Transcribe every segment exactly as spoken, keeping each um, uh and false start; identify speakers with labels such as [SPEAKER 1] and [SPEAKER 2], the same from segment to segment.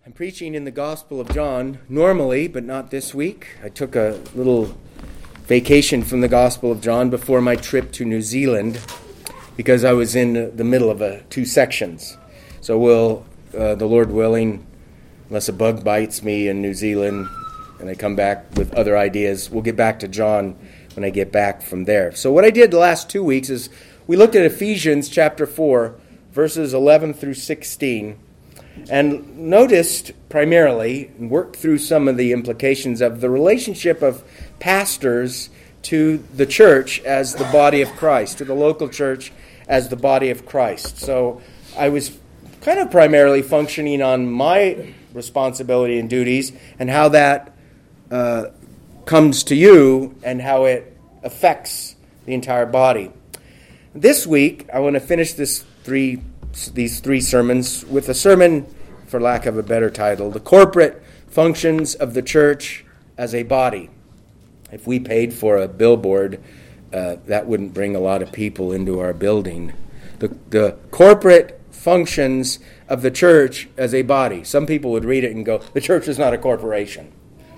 [SPEAKER 1] I'm preaching in the Gospel of John normally, but not this week. I took a little vacation from the Gospel of John before my trip to New Zealand because I was in the middle of a, two sections. So we'll, uh, the Lord willing, unless a bug bites me in New Zealand and I come back with other ideas, we'll get back to John when I get back from there. So what I did the last two weeks is we looked at Ephesians chapter four, verses eleven through sixteen, and noticed primarily and worked through some of the implications of the relationship of pastors to the church as the body of Christ, to the local church as the body of Christ. So I was kind of primarily functioning on my responsibility and duties and how that uh, comes to you and how it affects the entire body. This week, I want to finish this three these three sermons with a sermon, for lack of a better title, The Corporate Functions of the Church as a Body. If we paid for a billboard, uh, that wouldn't bring a lot of people into our building. The, the corporate functions of the church as a body. Some people would read it and go, the church is not a corporation.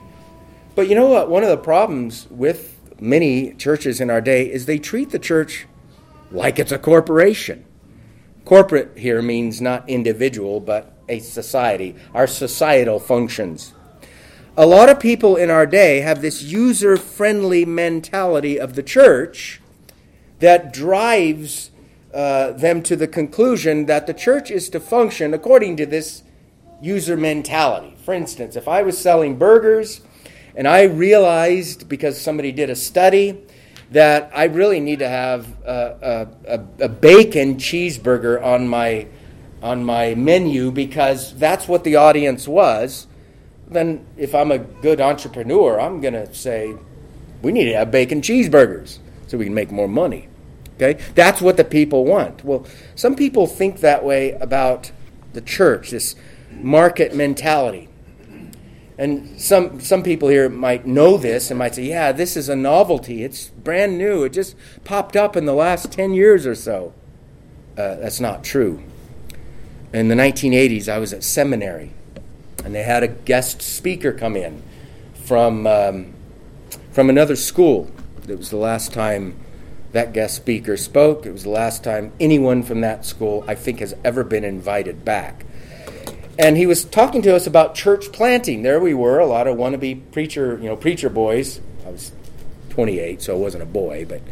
[SPEAKER 1] But you know what? One of the problems with many churches in our day is they treat the church like it's a corporation. Corporate here means not individual, but a society, our societal functions. A lot of people in our day have this user-friendly mentality of the church that drives uh, them to the conclusion that the church is to function according to this user mentality. For instance, if I was selling burgers and I realized, because somebody did a study, that I really need to have a, a, a bacon cheeseburger on my on my menu because that's what the audience was, then if I'm a good entrepreneur, I'm going to say, we need to have bacon cheeseburgers so we can make more money. Okay? That's what the people want. Well, some people think that way about the church, this market mentality. And some some people here might know this and might say, yeah, this is a novelty. It's brand new. It just popped up in the last ten years or so. Uh, that's not true. In the nineteen eighties, I was at seminary, and they had a guest speaker come in from, um, from another school. It was the last time that guest speaker spoke. It was the last time anyone from that school, I think, has ever been invited back. And he was talking to us about church planting. There we were, a lot of wannabe preacher, you know, preacher boys. I was twenty-eight, so I wasn't a boy, but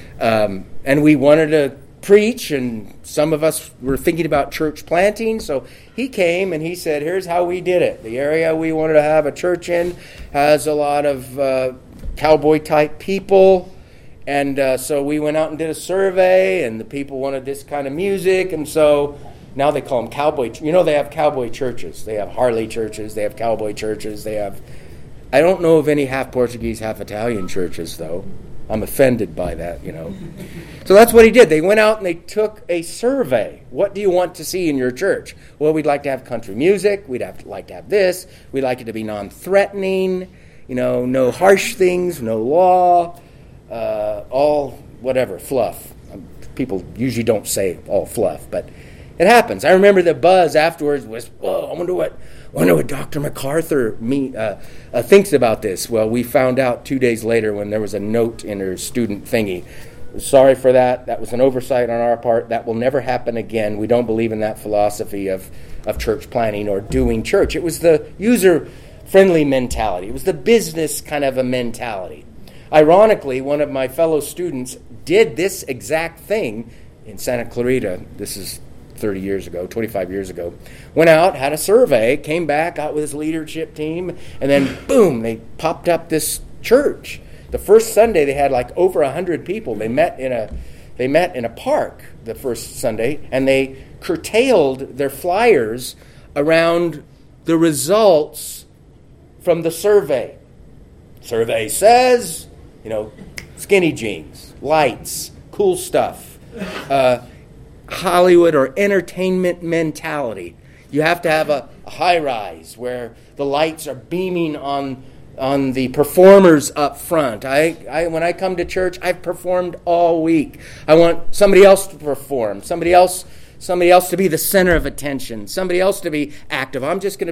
[SPEAKER 1] um, and we wanted to preach, and some of us were thinking about church planting. So he came and he said, "Here's how we did it. The area we wanted to have a church in has a lot of uh, cowboy-type people, and uh, so we went out and did a survey, and the people wanted this kind of music, and so." Now they call them cowboy. You know, they have cowboy churches. They have Harley churches. They have cowboy churches. They have. I don't know of any half Portuguese, half Italian churches, though. I'm offended by that, you know. So that's what he did. They went out and they took a survey. What do you want to see in your church? Well, we'd like to have country music. We'd have to, like to have this. We'd like it to be non-threatening. You know, no harsh things, no law, uh, all whatever fluff. Um, people usually don't say all fluff, but. It happens. I remember the buzz afterwards was, whoa, I wonder what I wonder what Doctor MacArthur me, uh, uh, thinks about this. Well, we found out two days later when there was a note in her student thingy. Sorry for that. That was an oversight on our part. That will never happen again. We don't believe in that philosophy of, of church planning or doing church. It was the user-friendly mentality. It was the business kind of a mentality. Ironically, one of my fellow students did this exact thing in Santa Clarita. This is thirty years ago, twenty-five years ago, went out, had a survey, came back, out with his leadership team, and then, boom, they popped up this church. The first Sunday, they had like over one hundred people. They met in a they met in a park the first Sunday, and they curtailed their flyers around the results from the survey. Survey says, you know, skinny jeans, lights, cool stuff, uh, Hollywood or entertainment mentality. You have to have a, a high-rise where the lights are beaming on on the performers up front. I, I when I come to church, I've performed all week. I want somebody else to perform, somebody else somebody else to be the center of attention, somebody else to be active. I'm just going to be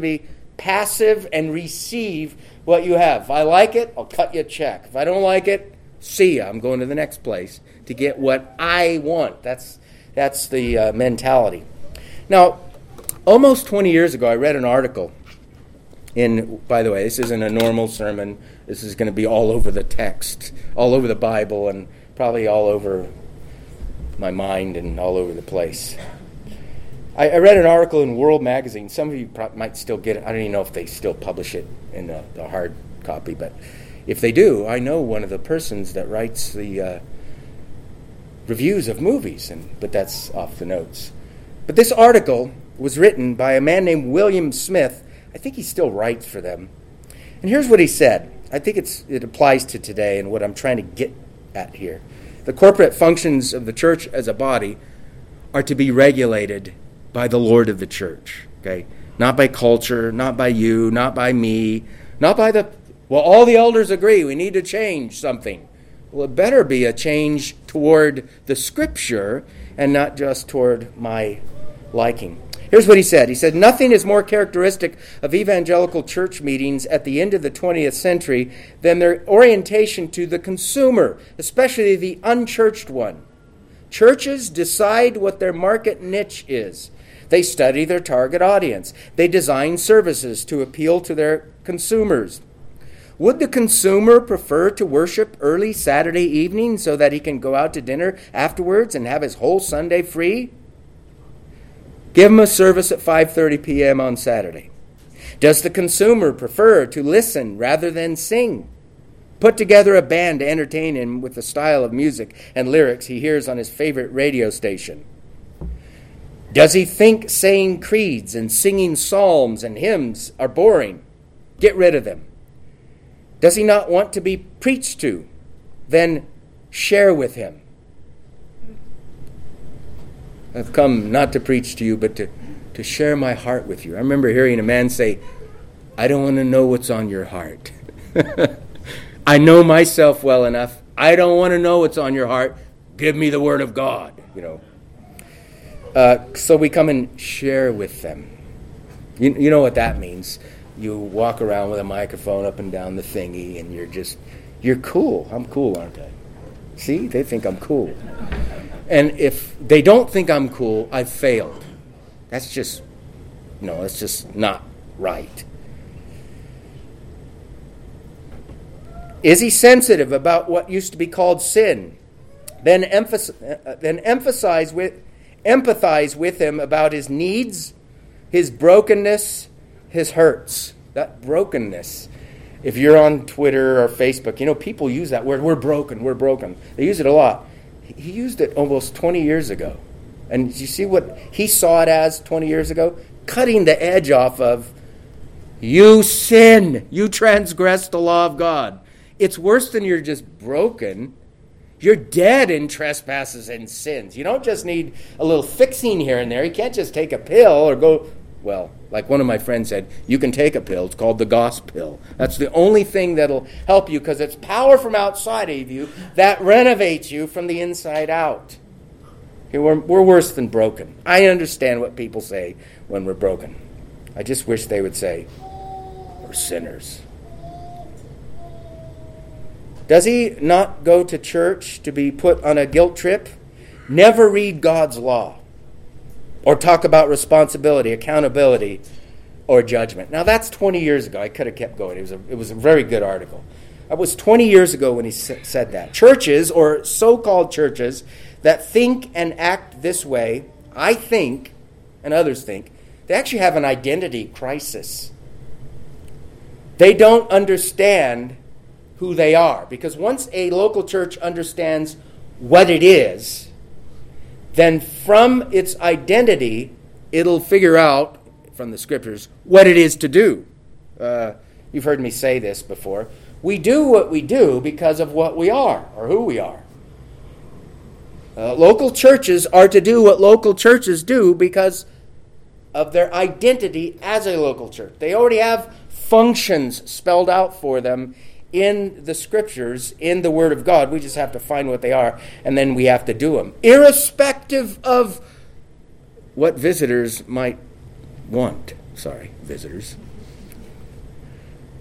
[SPEAKER 1] passive and receive what you have. If I like it, I'll cut you a check. If I don't like it, see ya. I'm going to the next place to get what I want. That's that's the uh, mentality. Now, almost twenty years ago, I read an article in, by the way, this isn't a normal sermon. This is going to be all over the text, all over the Bible, and probably all over my mind and all over the place. I, I read an article in World Magazine. Some of you pro- might still get it. I don't even know if they still publish it in the, the hard copy, but if they do, I know one of the persons that writes the uh, reviews of movies, and but that's off the notes. But this article was written by a man named William Smith. I think he still writes for them. And here's what he said. I think it's it applies to today and what I'm trying to get at here. The corporate functions of the church as a body are to be regulated by the Lord of the church, okay? Not by culture, not by you, not by me, not by the, well, all the elders agree we need to change something. Well, it better be a change toward the Scripture and not just toward my liking. Here's what he said. He said, nothing is more characteristic of evangelical church meetings at the end of the twentieth century than their orientation to the consumer, especially the unchurched one. Churches decide what their market niche is. They study their target audience. They design services to appeal to their consumers. Would the consumer prefer to worship early Saturday evening so that he can go out to dinner afterwards and have his whole Sunday free? Give him a service at five thirty p.m. on Saturday. Does the consumer prefer to listen rather than sing? Put together a band to entertain him with the style of music and lyrics he hears on his favorite radio station. Does he think saying creeds and singing psalms and hymns are boring? Get rid of them. Does he not want to be preached to? Then share with him. I've come not to preach to you, but to, to share my heart with you. I remember hearing a man say, I don't want to know what's on your heart. I know myself well enough. I don't want to know what's on your heart. Give me the word of God, you know. Uh, so we come and share with them. You, you know what that means. You walk around with a microphone up and down the thingy, and you're just, you're cool. I'm cool, aren't I? See, they think I'm cool. And if they don't think I'm cool, I've failed. That's just, no, that's just not right. Is he sensitive about what used to be called sin? Then emphasize, uh, then emphasize with, empathize with him about his needs, his brokenness, his hurts. That brokenness. If you're on Twitter or Facebook, you know, people use that word, we're broken, we're broken. They use it a lot. He used it almost twenty years ago. And you see what he saw it as twenty years ago? Cutting the edge off of, you sin, you transgress the law of God. It's worse than you're just broken. You're dead in trespasses and sins. You don't just need a little fixing here and there. You can't just take a pill or go, well, like one of my friends said, you can take a pill. It's called the gospel. That's the only thing that'll help you because it's power from outside of you that renovates you from the inside out. We're, we're worse than broken. I understand what people say when we're broken. I just wish they would say, we're sinners. Does he not go to church to be put on a guilt trip? Never read God's law or talk about responsibility, accountability, or judgment. Now, that's twenty years ago. I could have kept going. It was a, it was a very good article. That was twenty years ago when he said that. Churches, or so-called churches, that think and act this way, I think, and others think, they actually have an identity crisis. They don't understand who they are. Because once a local church understands what it is, then from its identity, it'll figure out, from the scriptures, what it is to do. Uh, you've heard me say this before. We do what we do because of what we are, or who we are. Uh, local churches are to do what local churches do because of their identity as a local church. They already have functions spelled out for them in the scriptures, in the Word of God. We just have to find what they are, and then we have to do them, irrespective of what visitors might want. Sorry, visitors.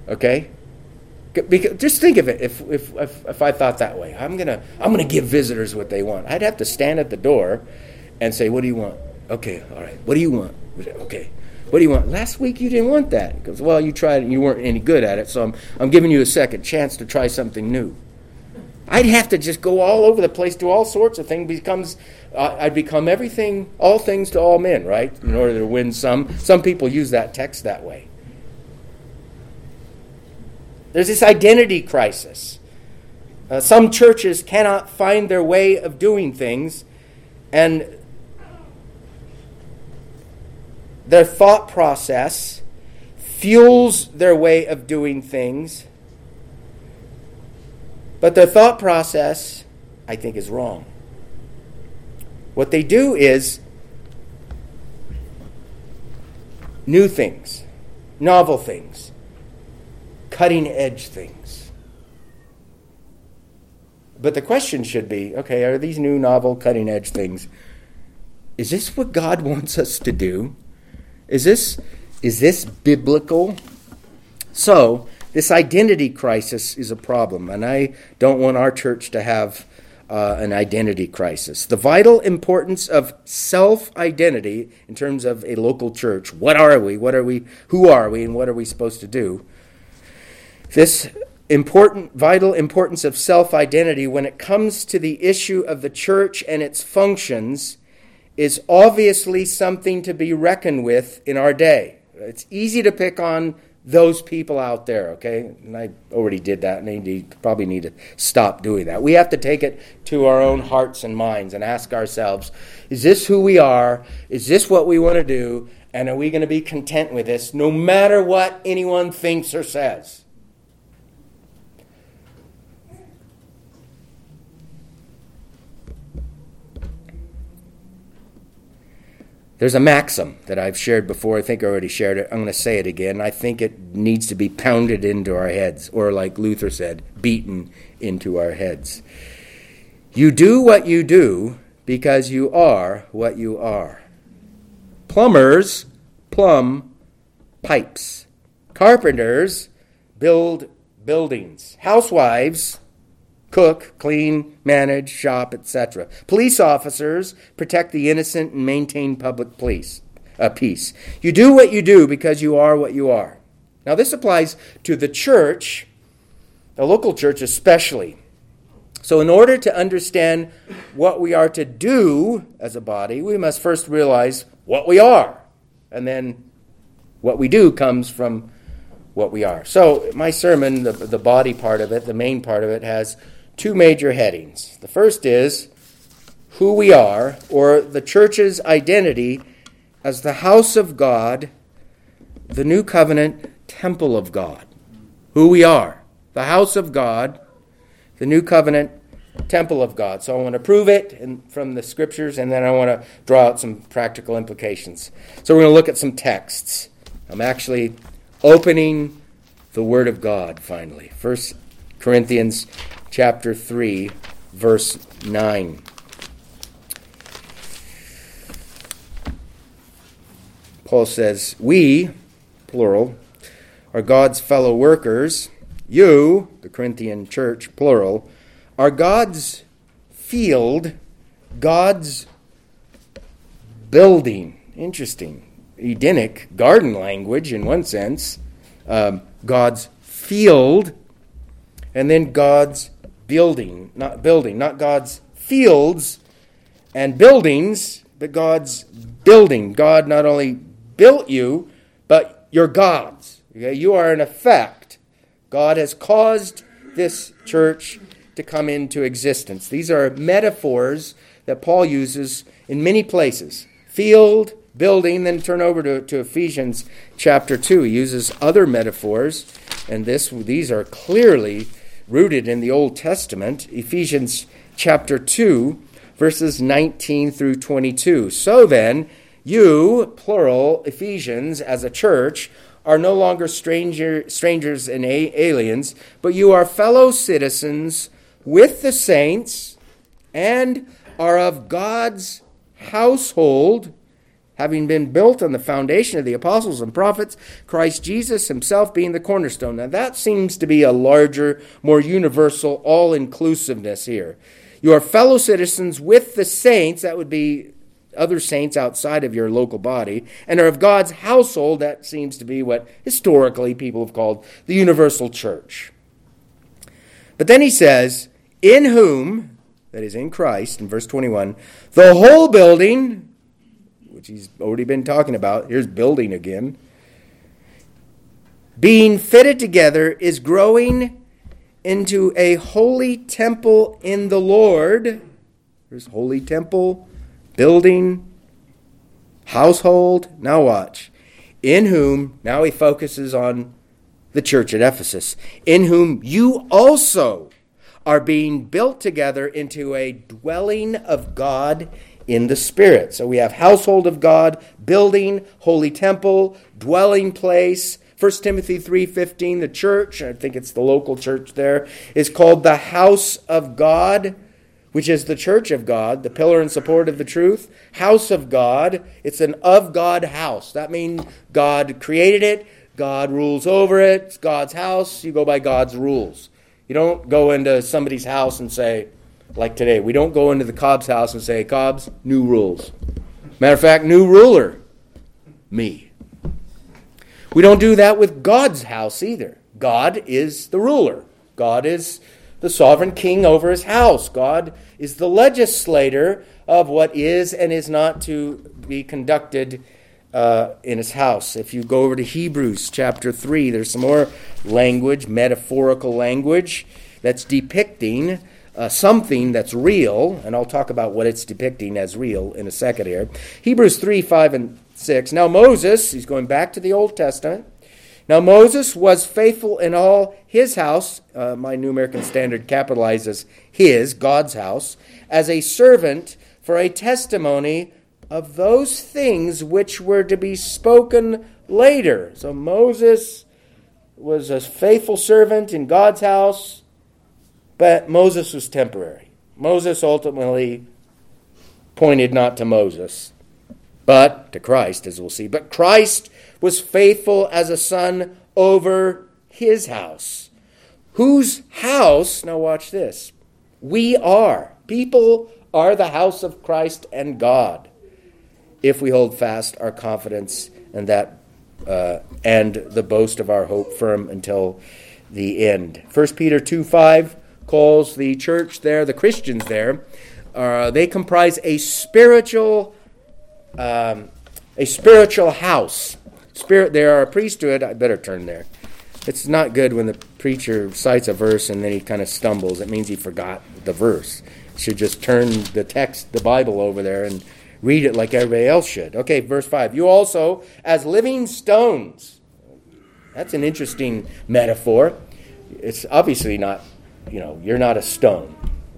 [SPEAKER 1] Okay? Because, just think of it. If, if if if I thought that way, I'm gonna I'm gonna give visitors what they want. I'd have to stand at the door and say, "What do you want?" Okay, all right. What do you want? Okay. What do you want? Last week you didn't want that. He goes, well, you tried it and you weren't any good at it, so I'm I'm giving you a second chance to try something new. I'd have to just go all over the place, do all sorts of things. Becomes uh, I'd become everything, all things to all men, right? In order to win some. Some people use that text that way. There's this identity crisis. Uh, some churches cannot find their way of doing things, and their thought process fuels their way of doing things, but their thought process, I think, is wrong. What they do is new things, novel things, cutting-edge things. But the question should be, okay, are these new, novel, cutting-edge things, is this what God wants us to do? Is this is this biblical? So, this identity crisis is a problem, and I don't want our church to have uh, an identity crisis. The vital importance of self-identity in terms of a local church. What are we? What are we? Who are we? And what are we supposed to do? This important, vital importance of self-identity when it comes to the issue of the church and its functions is obviously something to be reckoned with in our day. It's easy to pick on those people out there, okay? And I already did that, and I need, probably need to stop doing that. We have to take it to our own hearts and minds and ask ourselves, is this who we are? Is this what we want to do? And are we going to be content with this no matter what anyone thinks or says? There's a maxim that I've shared before. I think I already shared it. I'm going to say it again. I think it needs to be pounded into our heads, or like Luther said, beaten into our heads. You do what you do because you are what you are. Plumbers plumb pipes. Carpenters build buildings. Housewives cook, clean, manage, shop, et cetera. Police officers protect the innocent and maintain public police, uh, peace. You do what you do because you are what you are. Now, this applies to the church, the local church especially. So in order to understand what we are to do as a body, we must first realize what we are. And then what we do comes from what we are. So my sermon, the, the body part of it, the main part of it, has two major headings. The first is who we are, or the church's identity as the house of God, the new covenant temple of God. Who we are, the house of God, the new covenant temple of God. So I want to prove it in, from the scriptures, and then I want to draw out some practical implications. So we're going to look at some texts. I'm actually opening the Word of God finally. First Corinthians chapter three, verse nine. Paul says, we, plural, are God's fellow workers. You, the Corinthian church, plural, are God's field, God's building. Interesting. Edenic, garden language in one sense. Um, God's field, and then God's building, not building, not God's fields and buildings, but God's building. God not only built you, but you're God's. Okay? You are in effect. God has caused this church to come into existence. These are metaphors that Paul uses in many places. Field, building, then turn over to, to Ephesians chapter two. He uses other metaphors, and this these are clearly rooted in the Old Testament. Ephesians chapter two, verses nineteen through twenty-two. So then, you, plural, Ephesians, as a church, are no longer stranger, strangers and a- aliens, but you are fellow citizens with the saints and are of God's household, having been built on the foundation of the apostles and prophets, Christ Jesus himself being the cornerstone. Now that seems to be a larger, more universal, all-inclusiveness here. You are fellow citizens with the saints, that would be other saints outside of your local body, and are of God's household. That seems to be what historically people have called the universal church. But then he says, in whom, that is in Christ, in verse twenty-one, the whole building, which he's already been talking about, here's building again, being fitted together is growing into a holy temple in the Lord. There's holy temple, building, household. Now watch. In whom, now he focuses on the church at Ephesus, in whom you also are being built together into a dwelling of God in the Spirit. So we have household of God, building, holy temple, dwelling place. First Timothy three fifteen, the church, I think it's the local church there, is called the house of God, which is the church of God, the pillar and support of the truth. House of God, it's an of God house. That means God created it, God rules over it, it's God's house, you go by God's rules. You don't go into somebody's house and say, like today, we don't go into the Cobb's house and say, Cobb's, new rules. Matter of fact, new ruler, me. We don't do that with God's house either. God is the ruler. God is the sovereign king over his house. God is the legislator of what is and is not to be conducted uh, in his house. If you go over to Hebrews chapter three, there's some more language, metaphorical language, that's depicting Uh, something that's real, and I'll talk about what it's depicting as real in a second here. Hebrews three, five, and six. Now Moses, he's going back to the Old Testament. Now Moses was faithful in all his house, uh, my New American Standard capitalizes his, God's house, as a servant for a testimony of those things which were to be spoken later. So Moses was a faithful servant in God's house, but Moses was temporary. Moses ultimately pointed not to Moses, but to Christ, as we'll see. But Christ was faithful as a son over his house. Whose house, now watch this, we are. People are the house of Christ and God, if we hold fast our confidence and that uh, and the boast of our hope firm until the end. First Peter two five calls the church there, the Christians there, uh, they comprise a spiritual, um, a spiritual house. Spirit, they are a priesthood. I better turn there. It's not good when the preacher cites a verse and then he kind of stumbles. It means he forgot the verse. You should just turn the text, the Bible, over there and read it like everybody else should. Okay, verse five. You also, as living stones. That's an interesting metaphor. It's obviously not. You know, you're not a stone.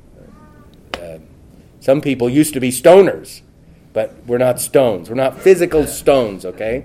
[SPEAKER 1] Uh, some people used to be stoners, but we're not stones. We're not physical stones, okay?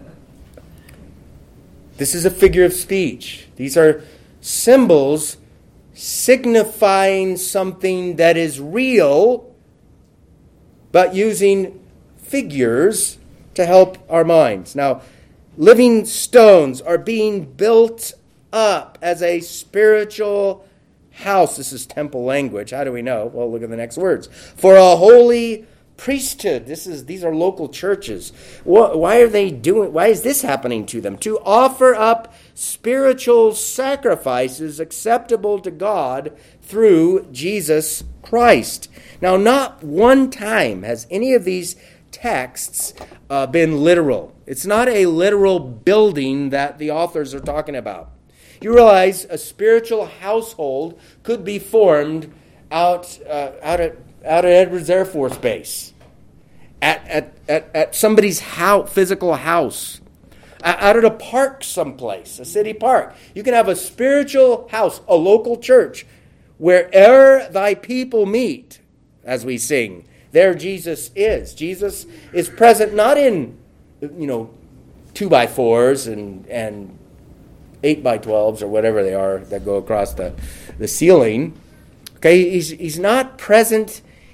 [SPEAKER 1] This is a figure of speech. These are symbols signifying something that is real, but using figures to help our minds. Now, living stones are being built up as a spiritual house. This is temple language. How do we know? Well, look at the next words. For a holy priesthood. This is these are local churches. Why are they doing? Why is this happening to them? To offer up spiritual sacrifices acceptable to God through Jesus Christ. Now, not one time has any of these texts uh, been literal. It's not a literal building that the authors are talking about. You realize a spiritual household could be formed out uh, out at out at Edwards Air Force Base, at at at, at somebody's house, physical house, out at a park someplace, a city park. You can have a spiritual house, a local church, where'er thy people meet, as we sing. There Jesus is. Jesus is present not in, you know, two by fours and and. eight by twelves or whatever they are that go across the, the ceiling. Okay, he's, he's not present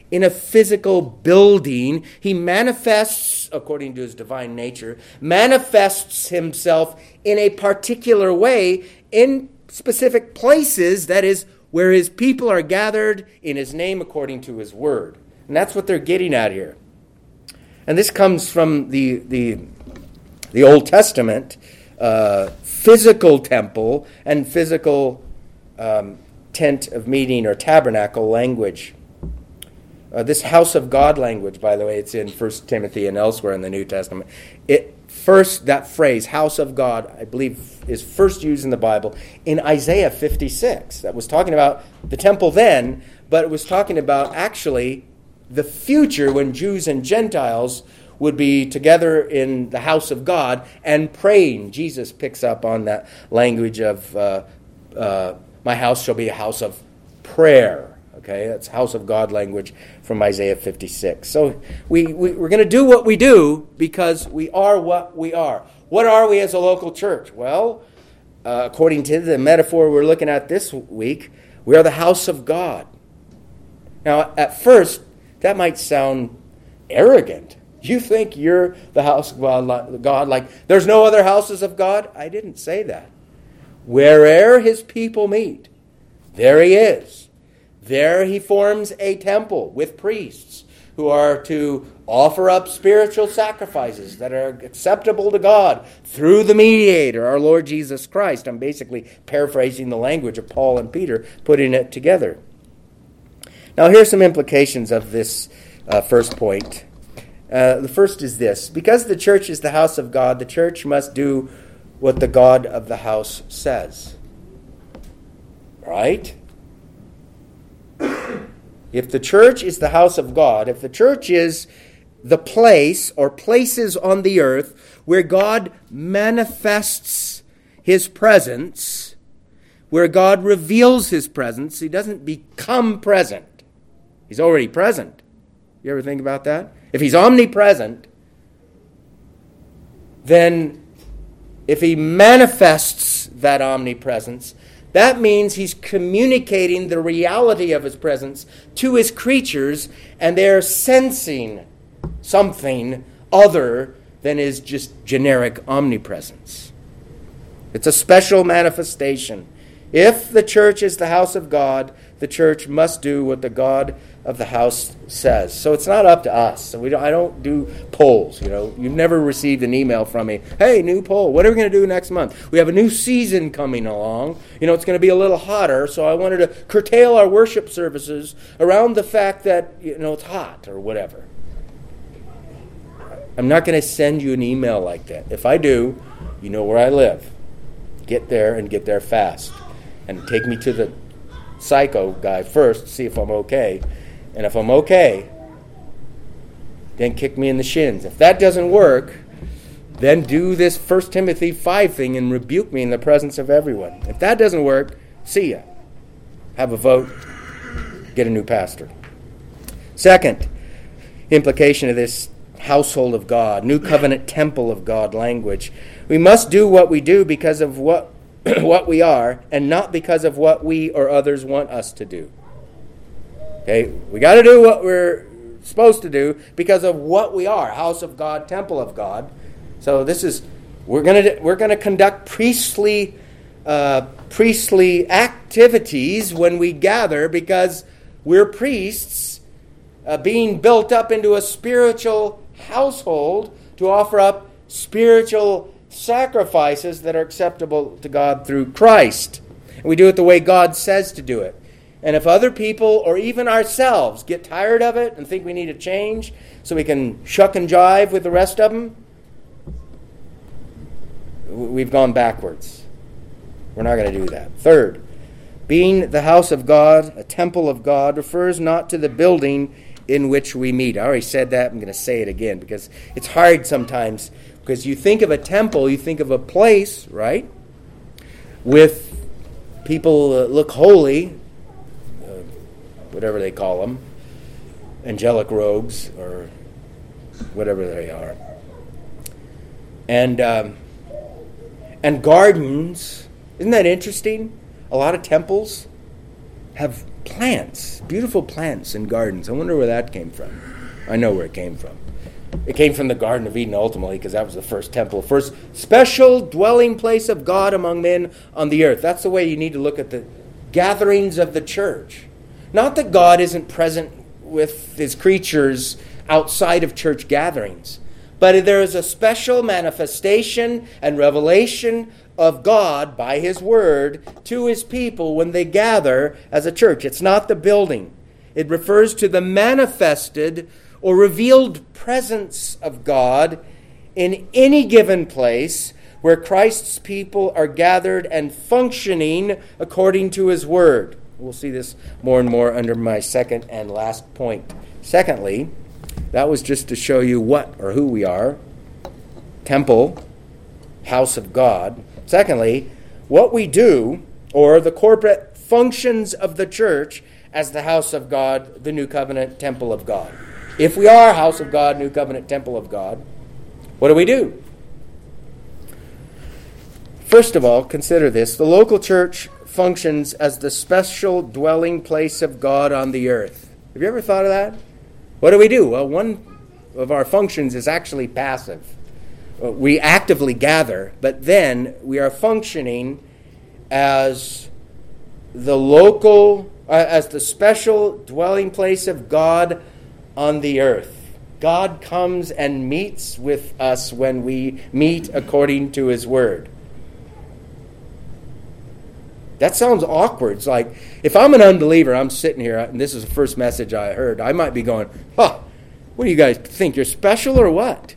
[SPEAKER 1] in a physical building. He manifests, according to his divine nature, manifests himself in a particular way in specific places, that is, where his people are gathered in his name according to his word. And that's what they're getting at here. And this comes from the the, the Old Testament uh, physical temple and physical um, tent of meeting or tabernacle language. Uh, this house of God language, by the way, it's in First Timothy and elsewhere in the New Testament. It first, that phrase, house of God, I believe, is first used in the Bible in Isaiah fifty-six. That was talking about the temple then, but it was talking about actually the future when Jews and Gentiles would be together in the house of God and praying. Jesus picks up on that language of, uh, uh, my house shall be a house of prayer. Okay, that's house of God language from Isaiah fifty-six. So we, we, we're going to do what we do because we are what we are. What are we as a local church? Well, uh, according to the metaphor we're looking at this week, we are the house of God. Now, at first, that might sound arrogant. You think you're the house of God, like there's no other houses of God? I didn't say that. Where'er his people meet, there he is. There he forms a temple with priests who are to offer up spiritual sacrifices that are acceptable to God through the mediator, our Lord Jesus Christ. I'm basically paraphrasing the language of Paul and Peter, putting it together. Now, here's some implications of this uh, first point. Uh, the first is this. Because the church is the house of God, the church must do what the God of the house says. Right? If the church is the house of God, if the church is the place or places on the earth where God manifests his presence, where God reveals his presence, he doesn't become present. He's already present. You ever think about that? If he's omnipresent, then if he manifests that omnipresence, that means he's communicating the reality of his presence to his creatures, and they're sensing something other than his just generic omnipresence. It's a special manifestation. If the church is the house of God, the church must do what the God of the house says. So it's not up to us. So we don't, I don't do polls. You know, you've never received an email from me. Hey, new poll. What are we going to do next month? We have a new season coming along. You know, it's going to be a little hotter. So I wanted to curtail our worship services around the fact that, you know, it's hot or whatever. I'm not going to send you an email like that. If I do, you know where I live. Get there and get there fast. And take me to the psycho guy first, see if I'm okay. And if I'm okay, then kick me in the shins. If that doesn't work, then do this First Timothy five thing and rebuke me in the presence of everyone. If that doesn't work, see ya. Have a vote. Get a new pastor. Second implication of this household of God, new covenant temple of God language. We must do what we do because of what what we are, and not because of what we or others want us to do. Okay, we got to do what we're supposed to do because of what we are, house of God, temple of God. So this is we're gonna we're gonna conduct priestly uh, priestly activities when we gather because we're priests uh, being built up into a spiritual household to offer up spiritual sacrifices that are acceptable to God through Christ. And we do it the way God says to do it. And if other people or even ourselves get tired of it and think we need a change so we can shuck and jive with the rest of them, we've gone backwards. We're not going to do that. Third, being the house of God, a temple of God, refers not to the building in which we meet. I already said that. I'm going to say it again because it's hard sometimes. Because you think of a temple, you think of a place, right, with people that look holy, uh, whatever they call them, angelic robes or whatever they are, and um, and gardens. Isn't that interesting? A lot of temples have plants, beautiful plants and gardens. I wonder where that came from. I know where it came from. It came from the Garden of Eden ultimately, because that was the first temple, first special dwelling place of God among men on the earth. That's the way you need to look at the gatherings of the church. Not that God isn't present with his creatures outside of church gatherings, but there is a special manifestation and revelation of God by his word to his people when they gather as a church. It's not the building. It refers to the manifested or revealed presence of God in any given place where Christ's people are gathered and functioning according to his word. We'll see this more and more under my second and last point. Secondly, that was just to show you what or who we are. Temple, house of God. Secondly, what we do, or the corporate functions of the church as the house of God, the new covenant temple of God. If we are house of God, new covenant temple of God, what do we do? First of all, consider this. The local church functions as the special dwelling place of God on the earth. Have you ever thought of that? What do we do? Well, one of our functions is actually passive. We actively gather, but then we are functioning as the local, uh, as the special dwelling place of God on the earth. God comes and meets with us when we meet according to his word. That sounds awkward. It's like, if I'm an unbeliever, I'm sitting here, and this is the first message I heard, I might be going, huh, what do you guys think, you're special or what?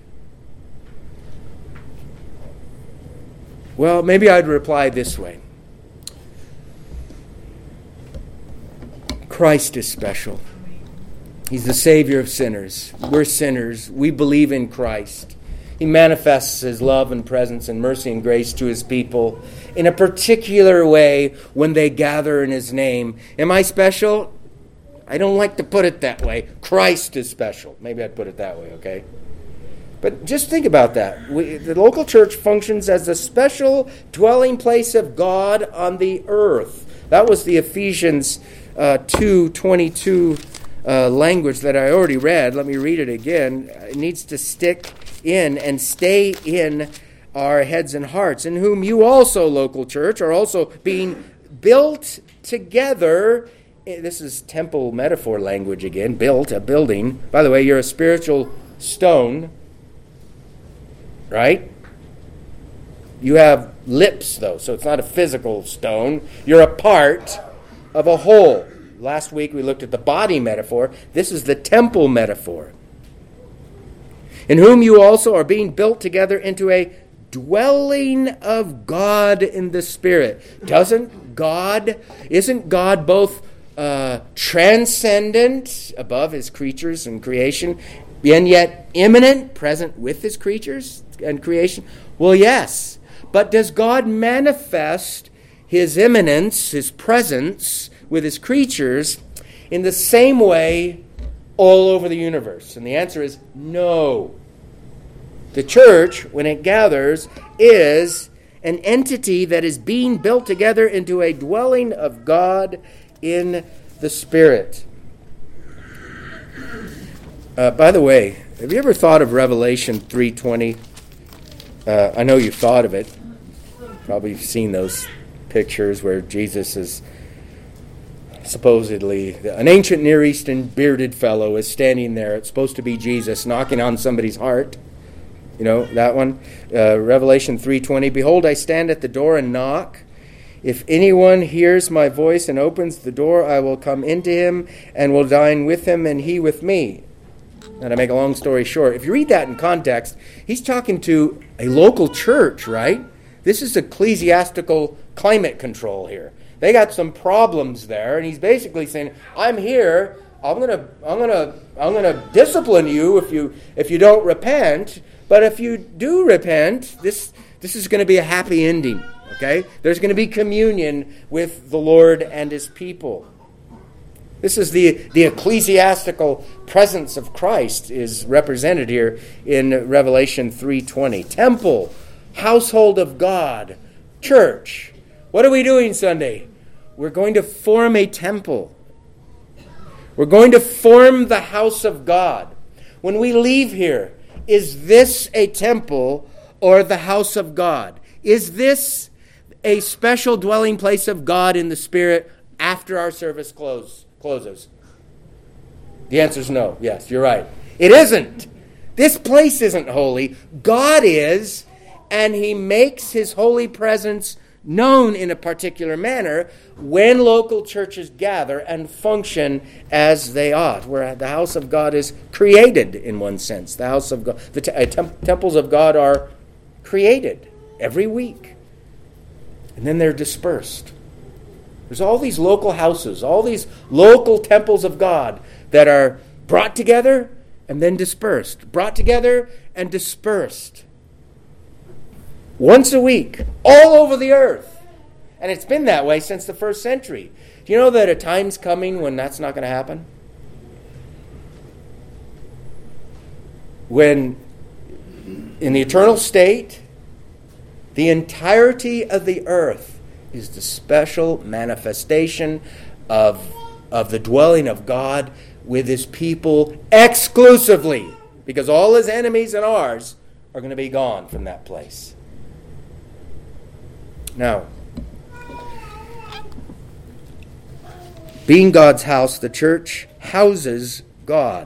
[SPEAKER 1] Well, maybe I'd reply this way. Christ is special. He's the Savior of sinners. We're sinners. We believe in Christ. He manifests his love and presence and mercy and grace to his people in a particular way when they gather in his name. Am I special? I don't like to put it that way. Christ is special. Maybe I'd put it that way, okay? But just think about that. We, the local church functions as a special dwelling place of God on the earth. That was the Ephesians uh, two twenty-two uh, language that I already read. Let me read it again. It needs to stick in and stay in our heads and hearts, in whom you also, local church, are also being built together. This is temple metaphor language again. Built, a building. By the way, you're a spiritual stone. Right? You have lips, though, so it's not a physical stone. You're a part of a whole. Last week we looked at the body metaphor. This is the temple metaphor. In whom you also are being built together into a dwelling of God in the Spirit. Doesn't God, isn't God both uh, transcendent above his creatures and creation, and yet immanent, present with his creatures and creation? Well, yes. But does God manifest his immanence, his presence with his creatures in the same way all over the universe? And the answer is no. The church, when it gathers, is an entity that is being built together into a dwelling of God in the Spirit. Uh, by the way, have you ever thought of Revelation three twenty? Uh, I know you've thought of it. Probably you've seen those pictures where Jesus is supposedly, an ancient Near Eastern bearded fellow is standing there. It's supposed to be Jesus knocking on somebody's heart. You know, that one. Uh, Revelation three twenty, behold, I stand at the door and knock. If anyone hears my voice and opens the door, I will come into him and will dine with him and he with me. And to make a long story short, if you read that in context, he's talking to a local church, right? This is ecclesiastical climate control here. They got some problems there, and he's basically saying, I'm here, I'm gonna I'm gonna I'm gonna discipline you if you if you don't repent, but if you do repent, this this is gonna be a happy ending. Okay? There's gonna be communion with the Lord and his people. This is the, the ecclesiastical presence of Christ is represented here in Revelation three twenty. Temple, household of God, church. What are we doing Sunday? We're going to form a temple. We're going to form the house of God. When we leave here, is this a temple or the house of God? Is this a special dwelling place of God in the Spirit after our service close, closes? The answer is no. Yes, you're right. It isn't. This place isn't holy. God is, and he makes his holy presence known in a particular manner when local churches gather and function as they ought, where the house of God is created in one sense. The house of God, the te- uh, tem- temples of God are created every week, and then they're dispersed. There's all these local houses, all these local temples of God that are brought together and then dispersed, brought together and dispersed. Once a week, all over the earth. And it's been that way since the first century. Do you know that a time's coming when that's not going to happen? When, in the eternal state, the entirety of the earth is the special manifestation of, of the dwelling of God with his people exclusively. Because all his enemies and ours are going to be gone from that place. Now, being God's house, the church houses God.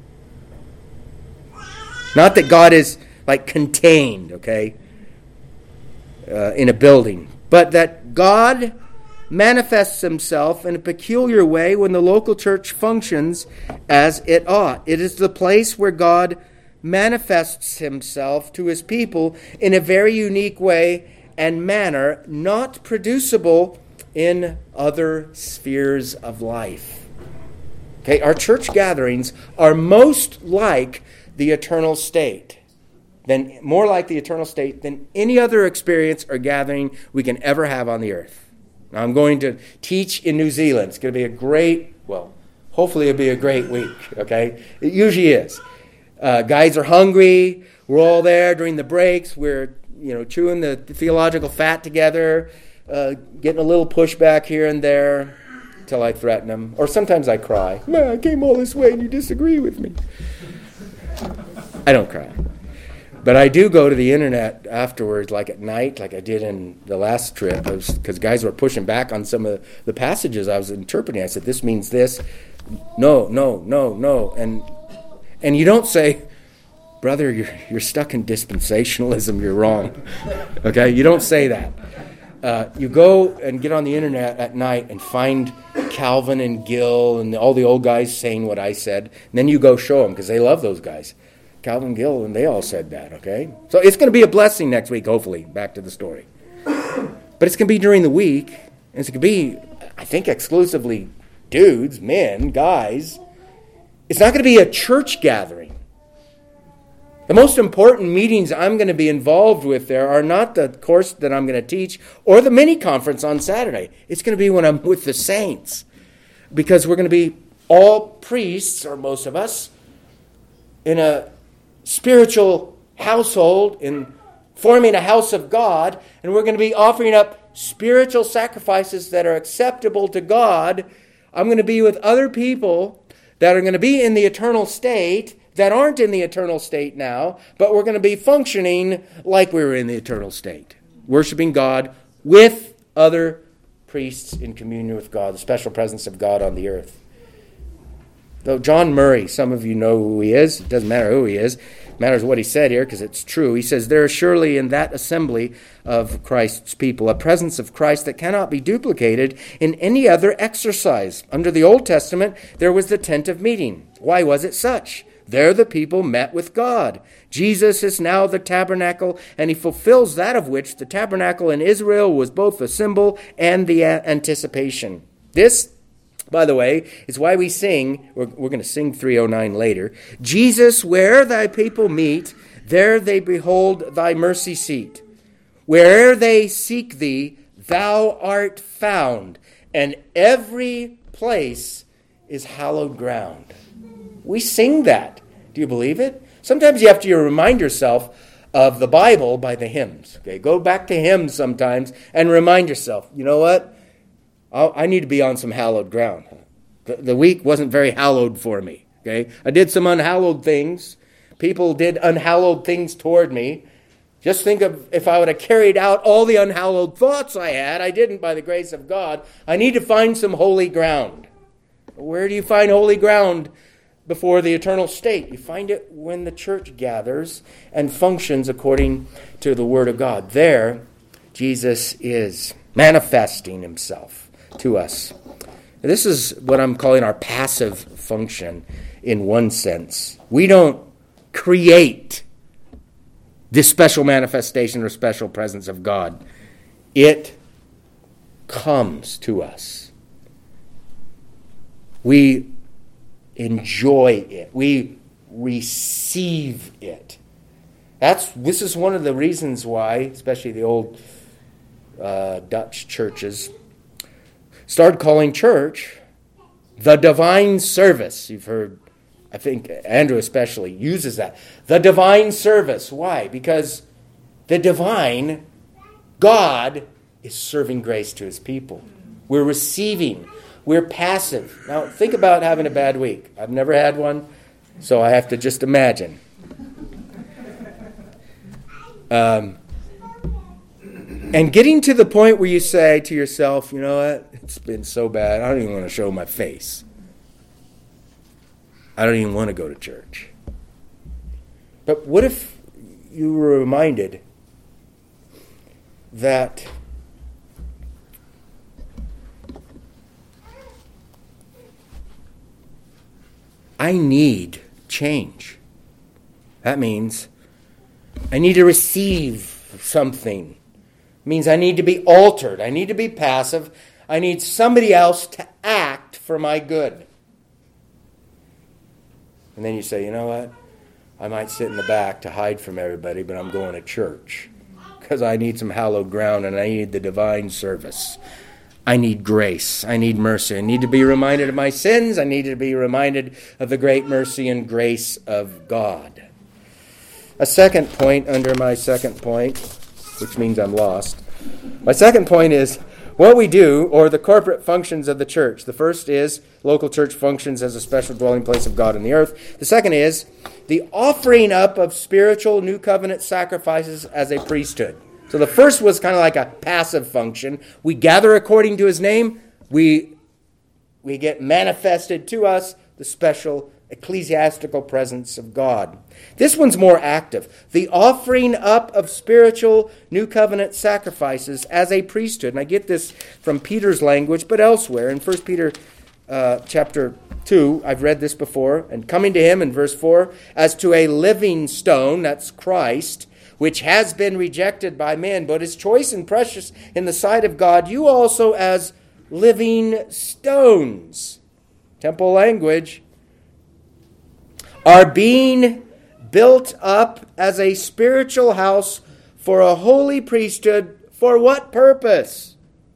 [SPEAKER 1] Not that God is like contained, okay, uh, in a building, but that God manifests himself in a peculiar way when the local church functions as it ought. It is the place where God manifests himself to his people in a very unique way and manner not producible in other spheres of life. Okay, our church gatherings are most like the eternal state, than more like the eternal state than any other experience or gathering we can ever have on the earth. Now, I'm going to teach in New Zealand. It's going to be a great, well, hopefully it'll be a great week, okay? It usually is. Uh, guys are hungry. We're all there during the breaks. We're you know, chewing the theological fat together, uh, getting a little pushback here and there until I threaten them. Or sometimes I cry. Man, I came all this way and you disagree with me. I don't cry. But I do go to the internet afterwards, like at night, like I did in the last trip, because guys were pushing back on some of the passages I was interpreting. I said, this means this. No, no, no, no. And and you don't say, brother, you're, you're stuck in dispensationalism, you're wrong. Okay? You don't say that. Uh, you go and get on the internet at night and find Calvin and Gill and all the old guys saying what I said. And then you go show them, because they love those guys. Calvin, Gill, and they all said that, okay? So it's going to be a blessing next week, hopefully. Back to the story. But it's going to be during the week. And it's going to be, I think, exclusively dudes, men, guys. It's not going to be a church gathering. The most important meetings I'm going to be involved with there are not the course that I'm going to teach or the mini conference on Saturday. It's going to be when I'm with the saints. Because we're going to be all priests, or most of us, in a spiritual household, in forming a house of God, and we're going to be offering up spiritual sacrifices that are acceptable to God. I'm going to be with other people that are going to be in the eternal state, that aren't in the eternal state now, but we're going to be functioning like we were in the eternal state, worshiping God with other priests in communion with God, the special presence of God on the earth. Though John Murray, some of you know who he is. It doesn't matter who he is. It matters what he said here, because it's true. He says, there is surely in that assembly of Christ's people a presence of Christ that cannot be duplicated in any other exercise. Under the Old Testament, there was the tent of meeting. Why was it such? There the people met with God. Jesus is now the tabernacle, and he fulfills that of which the tabernacle in Israel was both the symbol and the anticipation. This, by the way, is why we sing, we're, we're going to sing three oh nine later, Jesus, where thy people meet, there they behold thy mercy seat. Where'er they seek thee, thou art found, and every place is hallowed ground. We sing that. Do you believe it? Sometimes you have to remind yourself of the Bible by the hymns. Okay, go back to hymns sometimes and remind yourself, you know what? I'll, I need to be on some hallowed ground. The, the week wasn't very hallowed for me. Okay, I did some unhallowed things. People did unhallowed things toward me. Just think of if I would have carried out all the unhallowed thoughts I had. I didn't by the grace of God. I need to find some holy ground. Where do you find holy ground before the eternal state? You find it when the church gathers and functions according to the Word of God. There, Jesus is manifesting himself to us. This is what I'm calling our passive function in one sense. We don't create this special manifestation or special presence of God. It comes to us. We enjoy it. We receive it. That's this is one of the reasons why, especially the old uh, Dutch churches, started calling church the divine service. You've heard, I think Andrew especially uses that. The divine service. Why? Because the divine, God, is serving grace to his people. We're receiving. We're passive. Now, think about having a bad week. I've never had one, so I have to just imagine. Um, and getting to the point where you say to yourself, you know what? It's been so bad, I don't even want to show my face. I don't even want to go to church. But what if you were reminded that I need change? That means I need to receive something. It means I need to be altered. I need to be passive. I need somebody else to act for my good. And then you say, you know what? I might sit in the back to hide from everybody, but I'm going to church because I need some hallowed ground and I need the divine service. I need grace. I need mercy. I need to be reminded of my sins. I need to be reminded of the great mercy and grace of God. A second point under my second point, which means I'm lost. My second point is what we do, or the corporate functions of the church. The first is local church functions as a special dwelling place of God on the earth. The second is the offering up of spiritual new covenant sacrifices as a priesthood. So the first was kind of like a passive function. We gather according to his name. We, we get manifested to us the special ecclesiastical presence of God. This one's more active. The offering up of spiritual new covenant sacrifices as a priesthood. And I get this from Peter's language, but elsewhere. In First Peter uh, chapter two, I've read this before. And coming to him in verse four, as to a living stone, that's Christ, which has been rejected by men, but is choice and precious in the sight of God, you also as living stones. Temple language. Are being built up as a spiritual house for a holy priesthood. For what purpose?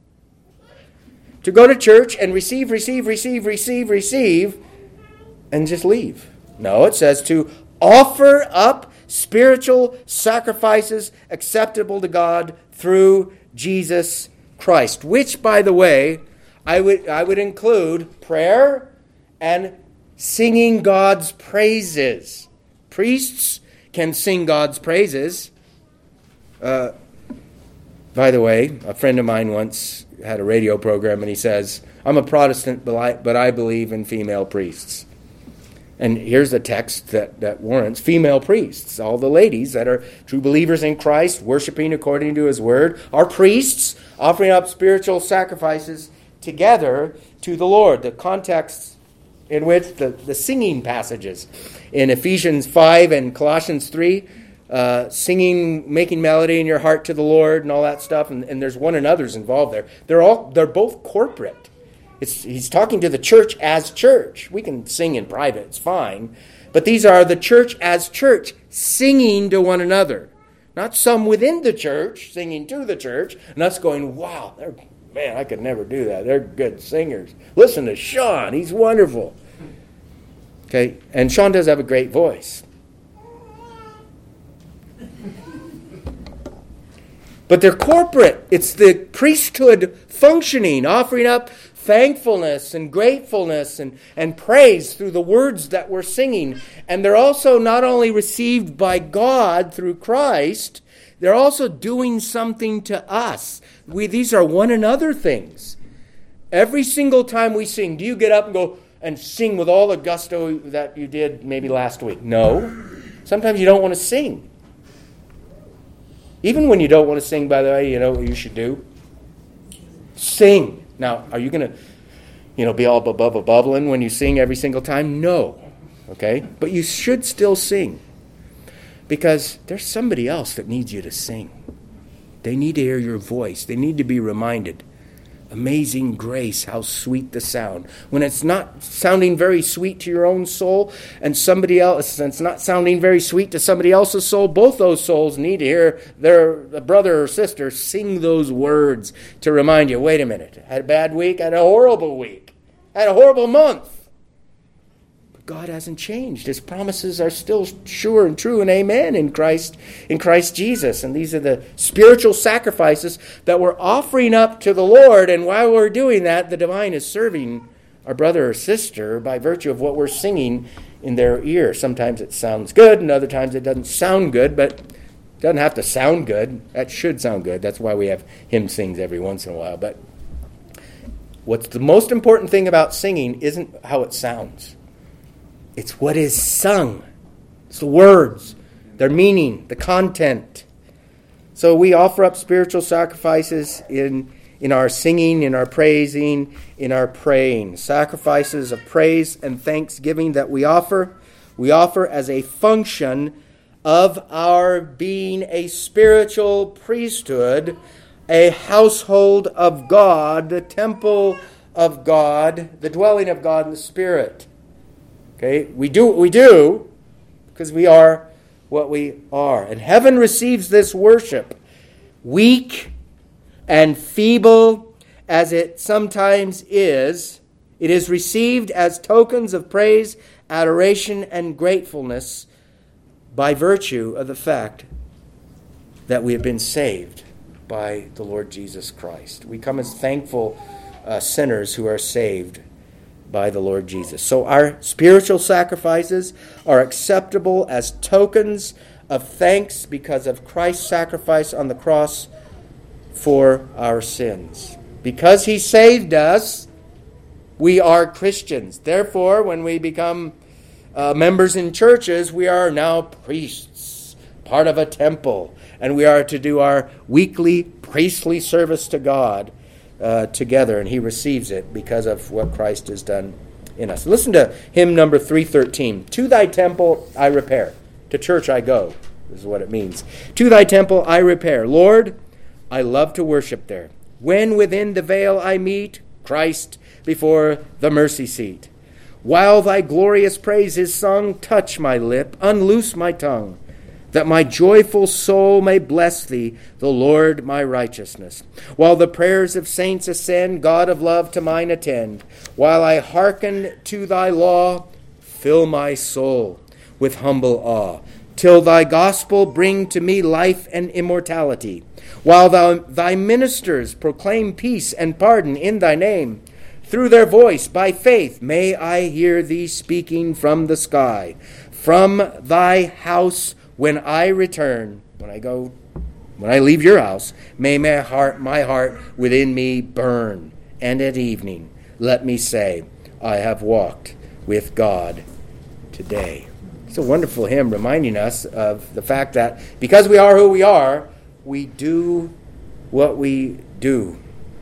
[SPEAKER 1] To go to church and receive, receive, receive, receive, receive, and just leave. No, it says to offer up spiritual sacrifices acceptable to God through Jesus Christ. Which, by the way, I would I would include prayer and singing God's praises. Priests can sing God's praises. Uh, by the way, a friend of mine once had a radio program and he says, I'm a Protestant, but I, but I believe in female priests. And here's a text that, that warrants female priests. All the ladies that are true believers in Christ, worshiping according to his word, are priests offering up spiritual sacrifices together to the Lord. The context in which the, the singing passages in Ephesians five and Colossians three, uh, singing, making melody in your heart to the Lord and all that stuff, and, and there's one another's involved there. They're all they're both corporate. It's, he's talking to the church as church. We can sing in private, it's fine. But these are the church as church, singing to one another. Not some within the church singing to the church, and us going, wow, they're, man, I could never do that. They're good singers. Listen to Sean, he's wonderful. Okay, and Sean does have a great voice. But they're corporate. It's the priesthood functioning, offering up thankfulness and gratefulness and, and praise through the words that we're singing. And they're also not only received by God through Christ, they're also doing something to us. We, these are one another things. Every single time we sing, do you get up and go and sing with all the gusto that you did maybe last week? No. Sometimes you don't want to sing. Even when you don't want to sing, by the way, you know what you should do? Sing. Now, are you going to, you know, be all above a bubbling when you sing every single time? No. Okay? But you should still sing. Because there's somebody else that needs you to sing. They need to hear your voice. They need to be reminded. Amazing grace, how sweet the sound. When it's not sounding very sweet to your own soul, and somebody else, and it's not sounding very sweet to somebody else's soul, both those souls need to hear their brother or sister sing those words to remind you, wait a minute, I had a bad week, I had a horrible week, I had a horrible month. God hasn't changed. His promises are still sure and true and amen in Christ, in Christ Jesus. And these are the spiritual sacrifices that we're offering up to the Lord. And while we're doing that, the divine is serving our brother or sister by virtue of what we're singing in their ear. Sometimes it sounds good, and other times it doesn't sound good, but it doesn't have to sound good. That should sound good. That's why we have hymn sings every once in a while. But what's the most important thing about singing isn't how it sounds. It's what is sung. It's the words, their meaning, the content. So we offer up spiritual sacrifices in, in our singing, in our praising, in our praying. Sacrifices of praise and thanksgiving that we offer, we offer as a function of our being a spiritual priesthood, a household of God, the temple of God, the dwelling of God in the Spirit. Okay, we do what we do because we are what we are. And heaven receives this worship, weak and feeble as it sometimes is. It is received as tokens of praise, adoration, and gratefulness by virtue of the fact that we have been saved by the Lord Jesus Christ. We come as thankful uh, sinners who are saved by the Lord Jesus. So our spiritual sacrifices are acceptable as tokens of thanks because of Christ's sacrifice on the cross for our sins. Because he saved us, we are Christians. Therefore, when we become uh, members in churches, we are now priests, part of a temple, and we are to do our weekly priestly service to God Uh, together, and he receives it because of what Christ has done in us. Listen to hymn number three thirteen. To thy temple I repair. To church I go. This is what it means. To thy temple I repair. Lord, I love to worship there. When within the veil I meet Christ before the mercy seat. While thy glorious praise is sung, touch my lip, unloose my tongue, that my joyful soul may bless thee, the Lord my righteousness. While the prayers of saints ascend, God of love to mine attend. While I hearken to thy law, fill my soul with humble awe, till thy gospel bring to me life and immortality. While thou, thy ministers proclaim peace and pardon in thy name, through their voice, by faith, may I hear thee speaking from the sky. From thy house when I return, when I go, when I leave your house, may my heart, my heart within me burn. And at evening, let me say, I have walked with God today. It's a wonderful hymn reminding us of the fact that because we are who we are, we do what we do.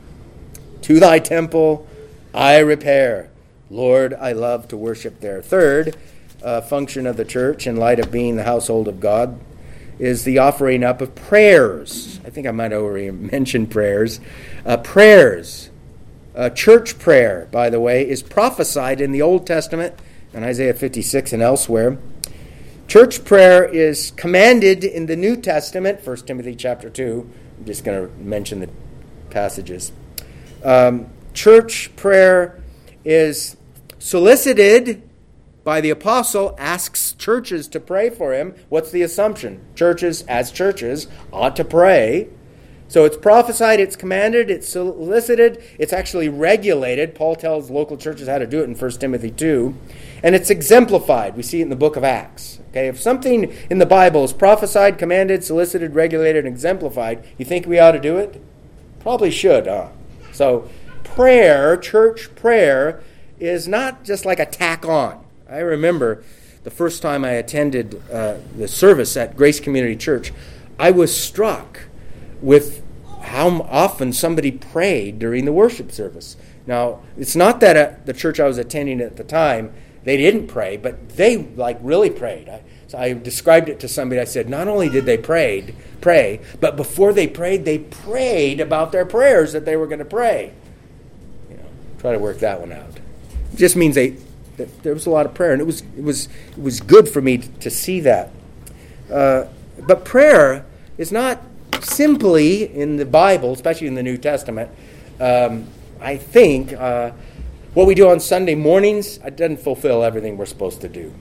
[SPEAKER 1] To thy temple I repair. Lord, I love to worship there. Third, Uh, function of the church in light of being the household of God is the offering up of prayers. I think I might have already mentioned prayers. Uh, prayers. Uh, church prayer, by the way, is prophesied in the Old Testament in Isaiah fifty-six and elsewhere. Church prayer is commanded in the New Testament, First Timothy chapter two. I'm just going to mention the passages. Um, church prayer is solicited by the apostle, asks churches to pray for him. What's the assumption? Churches, as churches, ought to pray. So it's prophesied, it's commanded, it's solicited, it's actually regulated. Paul tells local churches how to do it in First Timothy two. And it's exemplified. We see it in the book of Acts. Okay, if something in the Bible is prophesied, commanded, solicited, regulated, and exemplified, you think we ought to do it? Probably should, huh? So prayer, church prayer, is not just like a tack on. I remember the first time I attended uh, the service at Grace Community Church, I was struck with how often somebody prayed during the worship service. Now, it's not that at the church I was attending at the time, they didn't pray, but they like really prayed. I, so I described it to somebody. I said, not only did they prayed, pray, but before they prayed, they prayed about their prayers that they were going to pray. You know, try to work that one out. It just means they that there was a lot of prayer, and it was it was it was good for me to, to see that. Uh, but prayer is not simply in the Bible, especially in the New Testament. Um, I think. Uh, What we do on Sunday mornings, it doesn't fulfill everything we're supposed to do.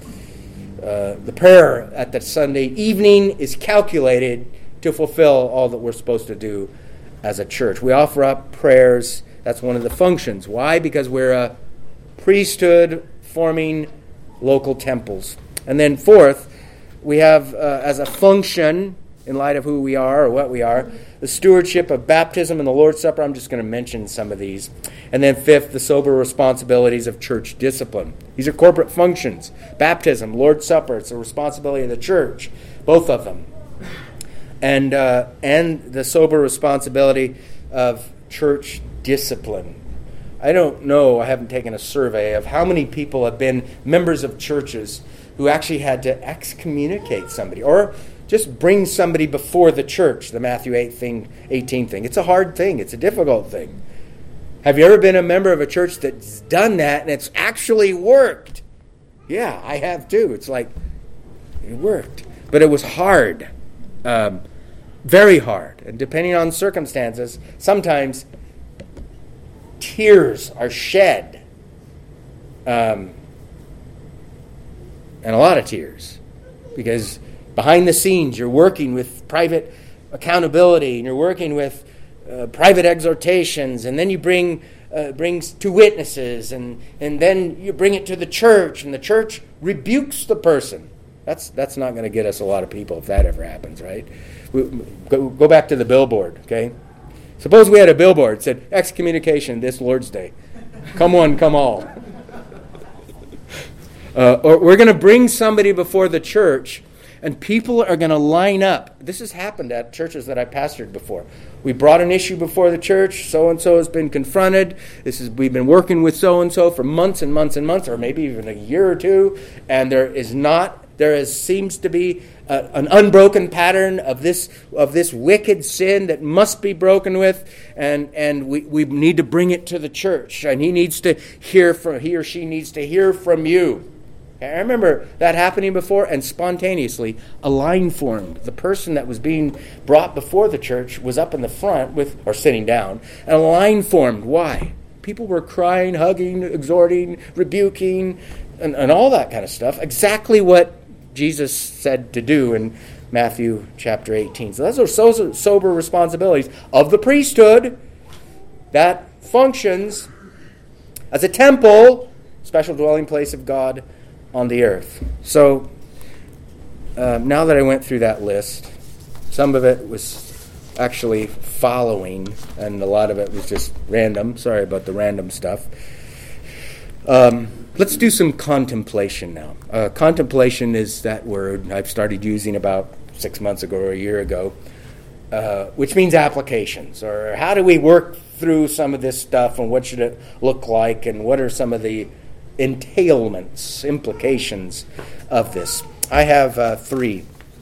[SPEAKER 1] Uh, the prayer at the Sunday evening is calculated to fulfill all that we're supposed to do as a church. We offer up prayers. That's one of the functions. Why? Because we're a priesthood forming local temples. And then fourth, we have uh, as a function, in light of who we are or what we are, the stewardship of baptism and the Lord's Supper. I'm just going to mention some of these. And then fifth, the sober responsibilities of church discipline. These are corporate functions. Baptism, Lord's Supper, it's a responsibility of the church, both of them. And, uh, and the sober responsibility of church discipline. I don't know, I haven't taken a survey of how many people have been members of churches who actually had to excommunicate somebody or just bring somebody before the church, the Matthew eight thing, eighteen thing. It's a hard thing. It's a difficult thing. Have you ever been a member of a church that's done that and it's actually worked? Yeah, I have too. It's like, it worked. But it was hard. Um, very hard. And depending on circumstances, sometimes tears are shed. Um, and a lot of tears. Because behind the scenes, you're working with private accountability, and you're working with uh, private exhortations, and then you bring uh, brings two witnesses, and, and then you bring it to the church, and the church rebukes the person. That's that's not going to get us a lot of people if that ever happens, right? We, go, go back to the billboard, okay? Suppose we had a billboard that said, excommunication this Lord's Day. Come one, come all. Uh, or we're going to bring somebody before the church, and people are going to line up. This has happened at churches that I pastored before. We brought an issue before the church. So-and-so has been confronted. This is we've been working with so-and-so for months and months and months, or maybe even a year or two. And there is not, there is seems to be a, an unbroken pattern of this of this wicked sin that must be broken with. And and we, we need to bring it to the church. And he needs to hear from he or she needs to hear from you. I remember that happening before, and spontaneously a line formed. The person that was being brought before the church was up in the front with, or sitting down, and a line formed. Why? People were crying, hugging, exhorting, rebuking, and, and all that kind of stuff. Exactly what Jesus said to do in Matthew chapter eighteen. So those are so sober responsibilities of the priesthood that functions as a temple, special dwelling place of God on the earth. So uh, now that I went through that list, some of it was actually following, and a lot of it was just random. Sorry about the random stuff. Um, let's do some contemplation now. Uh, contemplation is that word I've started using about six months ago or a year ago, uh, which means applications, or how do we work through some of this stuff, and what should it look like, and what are some of the entailments, implications of this. I have uh, three,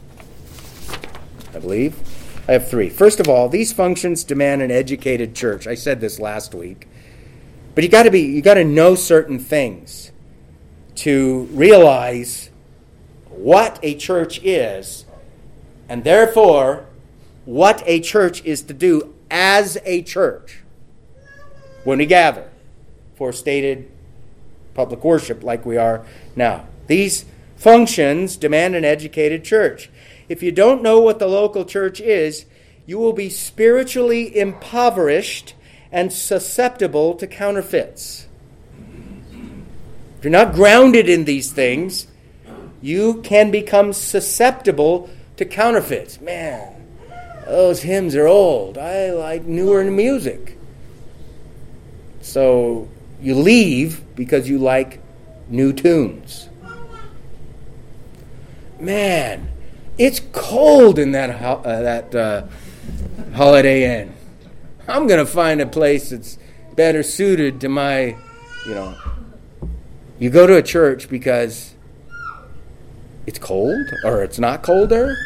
[SPEAKER 1] I believe. I have three. First of all, these functions demand an educated church. I said this last week. But you got to be, you got to know certain things to realize what a church is, and therefore what a church is to do as a church when we gather for stated public worship like we are now. These functions demand an educated church. If you don't know what the local church is, you will be spiritually impoverished and susceptible to counterfeits. If you're not grounded in these things, you can become susceptible to counterfeits. Man, those hymns are old. I like newer music. So you leave because you like new tunes. Man, it's cold in that ho- uh, that uh, Holiday Inn. I'm going to find a place that's better suited to my, you know. You go to a church because it's cold or it's not cold there.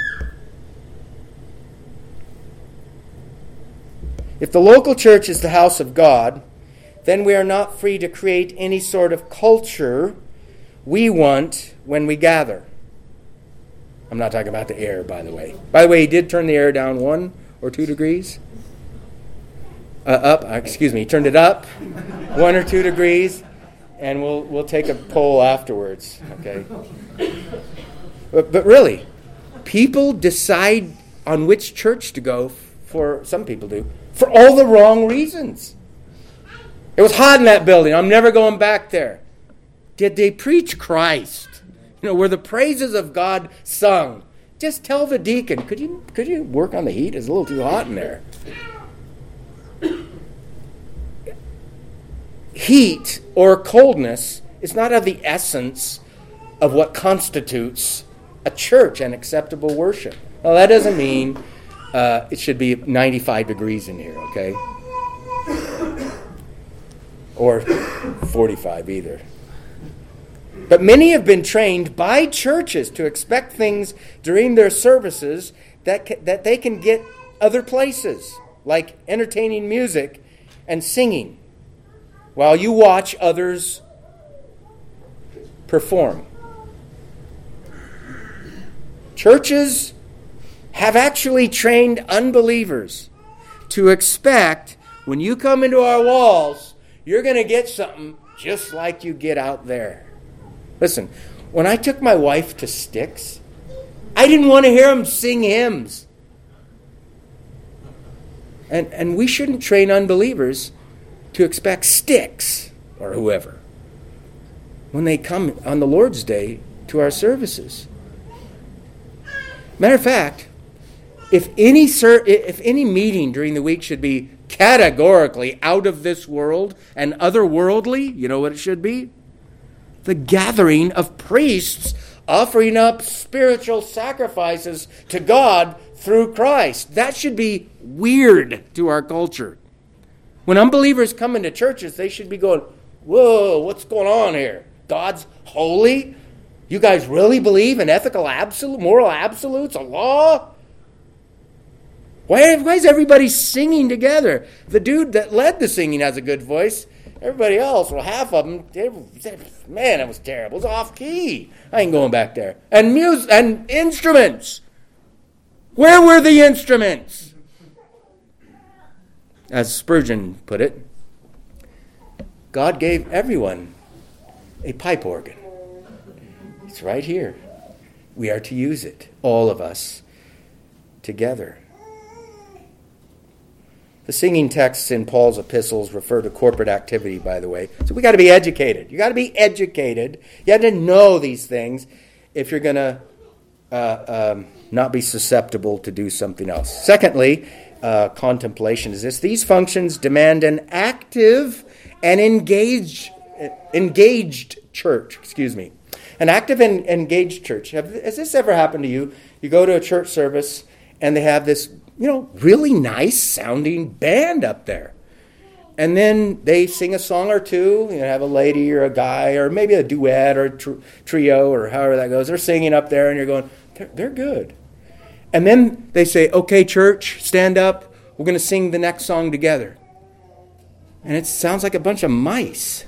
[SPEAKER 1] If the local church is the house of God, then we are not free to create any sort of culture we want when we gather. I'm not talking about the air, by the way. By the way, he did turn the air down one or two degrees. Uh, up, uh, excuse me, he turned it up one or two degrees, and we'll we'll take a poll afterwards. Okay. But, but really, people decide on which church to go. For some people do, for all the wrong reasons. It was hot in that building. I'm never going back there. Did they preach Christ? You know, were the praises of God sung? Just tell the deacon, could you could you work on the heat? It's a little too hot in there. Heat or coldness is not of the essence of what constitutes a church and acceptable worship. Well, that doesn't mean uh, it should be ninety-five degrees in here, okay? Or forty-five either. But many have been trained by churches to expect things during their services that ca- that they can get other places, like entertaining music and singing, while you watch others perform. Churches have actually trained unbelievers to expect when you come into our walls, you're going to get something just like you get out there. Listen, when I took my wife to Styx, I didn't want to hear them sing hymns. And, and we shouldn't train unbelievers to expect Styx or whoever when they come on the Lord's Day to our services. Matter of fact, if any ser- if any meeting during the week should be categorically out of this world and otherworldly, you know what it should be? The gathering of priests offering up spiritual sacrifices to God through Christ. That should be weird to our culture. When unbelievers come into churches, they should be going, whoa, what's going on here? God's holy? You guys really believe in ethical absolute, moral absolutes, a law? Why, why is everybody singing together? The dude that led the singing has a good voice. Everybody else, well, half of them, they, man, it was terrible. It was off key. I ain't going back there. And music and instruments. Where were the instruments? As Spurgeon put it, God gave everyone a pipe organ. It's right here. We are to use it, all of us, together. The singing texts in Paul's epistles refer to corporate activity, by the way. So we got to be educated. You got to be educated. You have to know these things if you're going to uh, um, not be susceptible to do something else. Secondly, uh, contemplation is this. These functions demand an active and engaged, engaged church. Excuse me. An active and engaged church. Have, has this ever happened to you? You go to a church service and they have this, you know, really nice sounding band up there. And then they sing a song or two, you know, have a lady or a guy or maybe a duet or a tr- trio or however that goes. They're singing up there and you're going, they're, they're good. And then they say, okay, church, stand up. We're going to sing the next song together. And it sounds like a bunch of mice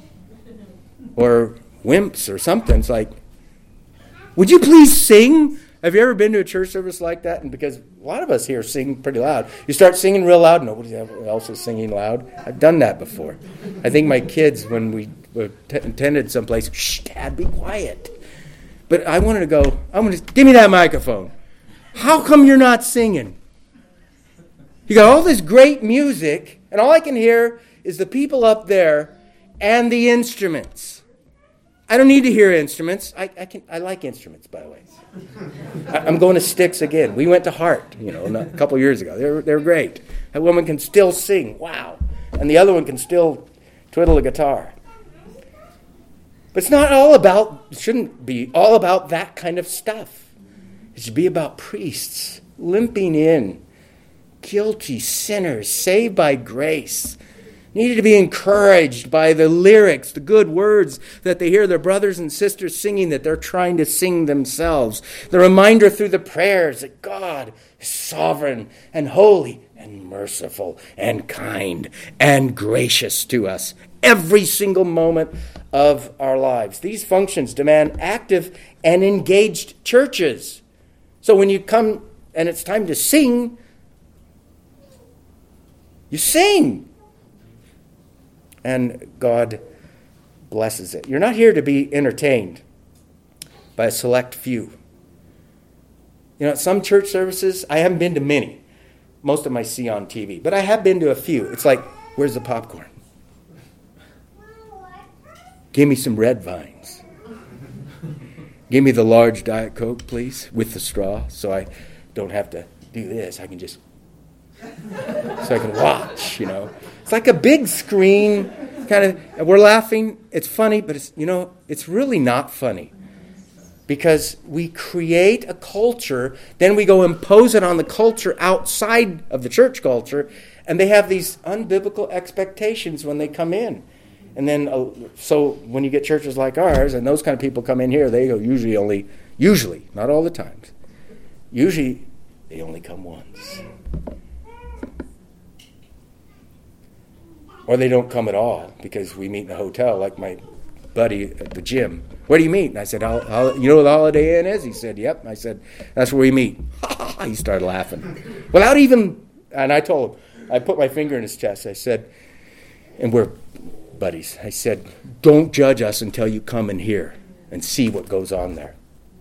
[SPEAKER 1] or wimps or something. It's like, would you please sing? Have you ever been to a church service like that? And because a lot of us here sing pretty loud. You start singing real loud, nobody else is singing loud. I've done that before. I think my kids, when we attended someplace, shh, Dad, be quiet. But I wanted to go, I want to, give me that microphone. How come you're not singing? You got all this great music, and all I can hear is the people up there and the instruments. I don't need to hear instruments. I, I can. I like instruments, by the way. I, I'm going to Styx again. We went to Hart, you know, a couple years ago. They're they're great. That woman can still sing. Wow. And the other one can still twiddle a guitar. But it's not all about, it shouldn't be all about that kind of stuff. It should be about priests limping in, guilty sinners saved by grace, needed to be encouraged by the lyrics, the good words that they hear their brothers and sisters singing that they're trying to sing themselves. The reminder through the prayers that God is sovereign and holy and merciful and kind and gracious to us every single moment of our lives. These functions demand active and engaged churches. So when you come and it's time to sing, you sing. And God blesses it. You're not here to be entertained by a select few. You know, at some church services, I haven't been to many. Most of them I see on T V. But I have been to a few. It's like, where's the popcorn? Give me some red vines. Give me the large Diet Coke, please, with the straw, so I don't have to do this. I can just, so I can watch, you know. It's like a big screen, kind of, we're laughing. It's funny, but it's, you know, it's really not funny. Because we create a culture, then we go impose it on the culture outside of the church culture, and they have these unbiblical expectations when they come in. And then, uh, so when you get churches like ours, and those kind of people come in here, they go usually only, usually, not all the times, usually they only come once. Or they don't come at all because we meet in a hotel, like my buddy at the gym. Where do you meet? And I said, Hol- Hol- you know where the Holiday Inn is? He said, yep. I said, that's where we meet. He started laughing. Without even, and I told him, I put my finger in his chest. I said, and we're buddies. I said, don't judge us until you come in here and see what goes on there.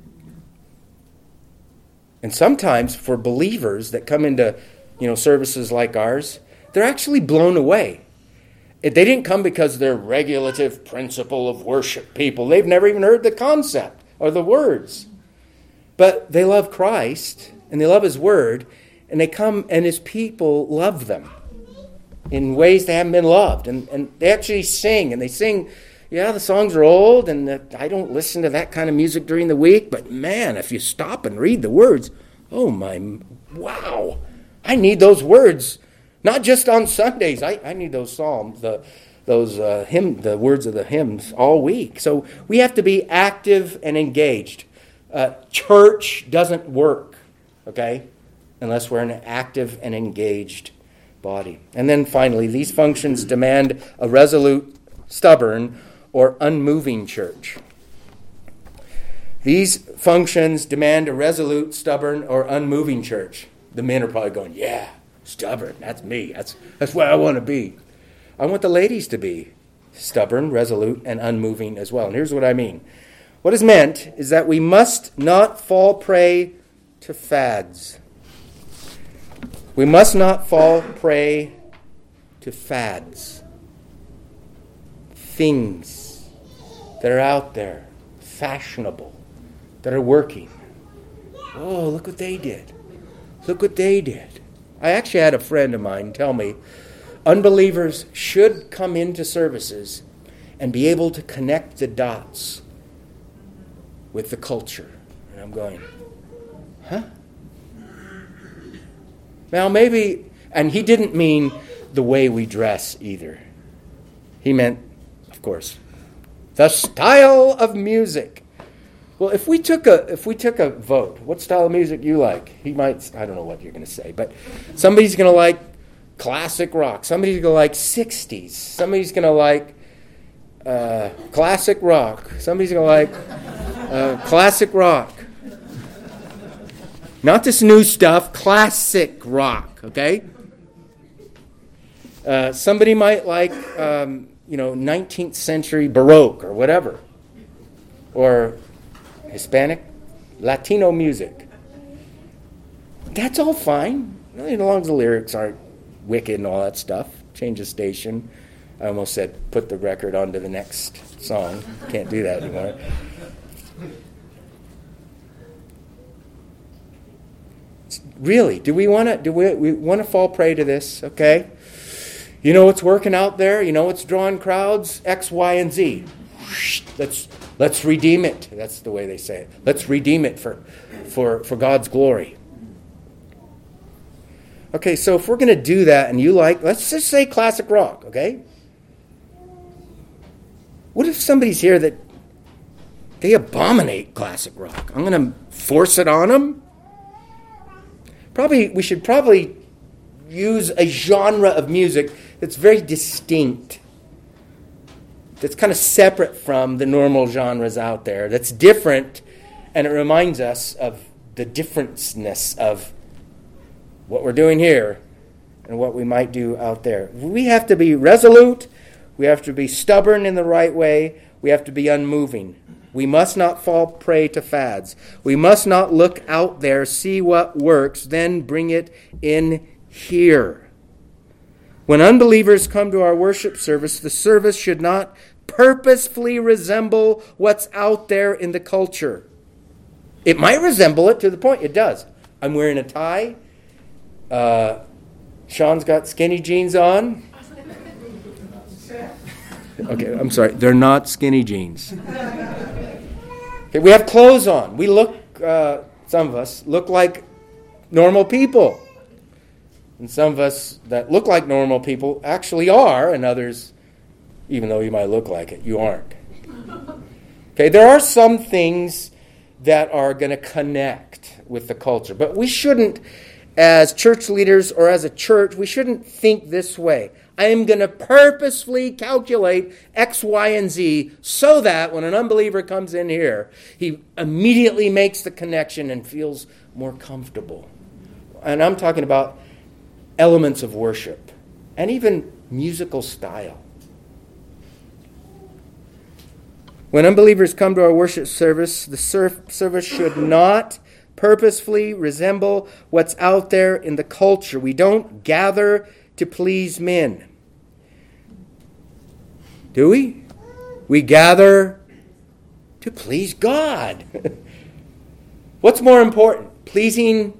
[SPEAKER 1] And sometimes for believers that come into, you know, services like ours, they're actually blown away. They didn't come because they're regulative principle of worship people. They've never even heard the concept or the words. But they love Christ and they love His Word, and they come and His people love them in ways they haven't been loved. And, and they actually sing, and they sing, yeah, the songs are old, and the, I don't listen to that kind of music during the week, but man, if you stop and read the words, oh my, wow, I need those words. Not just on Sundays. I, I need those psalms, the those uh, hymn, the words of the hymns all week. So we have to be active and engaged. Uh, church doesn't work, okay, unless we're an active and engaged body. And then finally, these functions demand a resolute, stubborn, or unmoving church. These functions demand a resolute, stubborn, or unmoving church. The men are probably going, yeah. Stubborn, that's me. That's that's where I want to be. I want the ladies to be stubborn, resolute, and unmoving as well. And here's what I mean. What is meant is that we must not fall prey to fads. We must not fall prey to fads. Things that are out there, fashionable, that are working. Oh, look what they did. Look what they did. I actually had a friend of mine tell me unbelievers should come into services and be able to connect the dots with the culture. And I'm going, huh? Now maybe, and he didn't mean the way we dress either. He meant, of course, the style of music. Well, if we took a if we took a vote, what style of music you like? He might, I don't know what you're going to say, but somebody's going to like classic rock. Somebody's going to like sixties. Somebody's going to like uh, classic rock. Somebody's going to like uh, classic rock. Not this new stuff, classic rock, okay? Uh, somebody might like, um, you know, nineteenth century Baroque or whatever. Or Hispanic, Latino music. That's all fine. As long as the lyrics aren't wicked and all that stuff. Change the station. I almost said put the record onto the next song. Can't do that anymore. Really, do we want to do we, we want to fall prey to this? Okay. You know what's working out there? You know what's drawing crowds? X, Y, and Z. Let's let's redeem it. That's the way they say it. Let's redeem it for for, for God's glory. Okay, so if we're going to do that and you like, let's just say classic rock, okay? What if somebody's here that they abominate classic rock? I'm going to force it on them? Probably, we should probably use a genre of music that's very distinct, that's kind of separate from the normal genres out there, that's different, and it reminds us of the differenceness of what we're doing here and what we might do out there. We have to be resolute. We have to be stubborn in the right way. We have to be unmoving. We must not fall prey to fads. We must not look out there, see what works, then bring it in here. When unbelievers come to our worship service, the service should not purposefully resemble what's out there in the culture. It might resemble it to the point it does. I'm wearing a tie. Uh, Sean's got skinny jeans on. Okay, I'm sorry. They're not skinny jeans. Okay, we have clothes on. We look, uh, some of us, look like normal people. And some of us that look like normal people actually are, and others, even though you might look like it, you aren't. Okay, there are some things that are going to connect with the culture, but we shouldn't, as church leaders or as a church, we shouldn't think this way. I am going to purposefully calculate X, Y, and Z so that when an unbeliever comes in here, he immediately makes the connection and feels more comfortable. And I'm talking about elements of worship and even musical style. When unbelievers come to our worship service, the service should not purposefully resemble what's out there in the culture. We don't gather to please men. Do we? We gather to please God. What's more important? Pleasing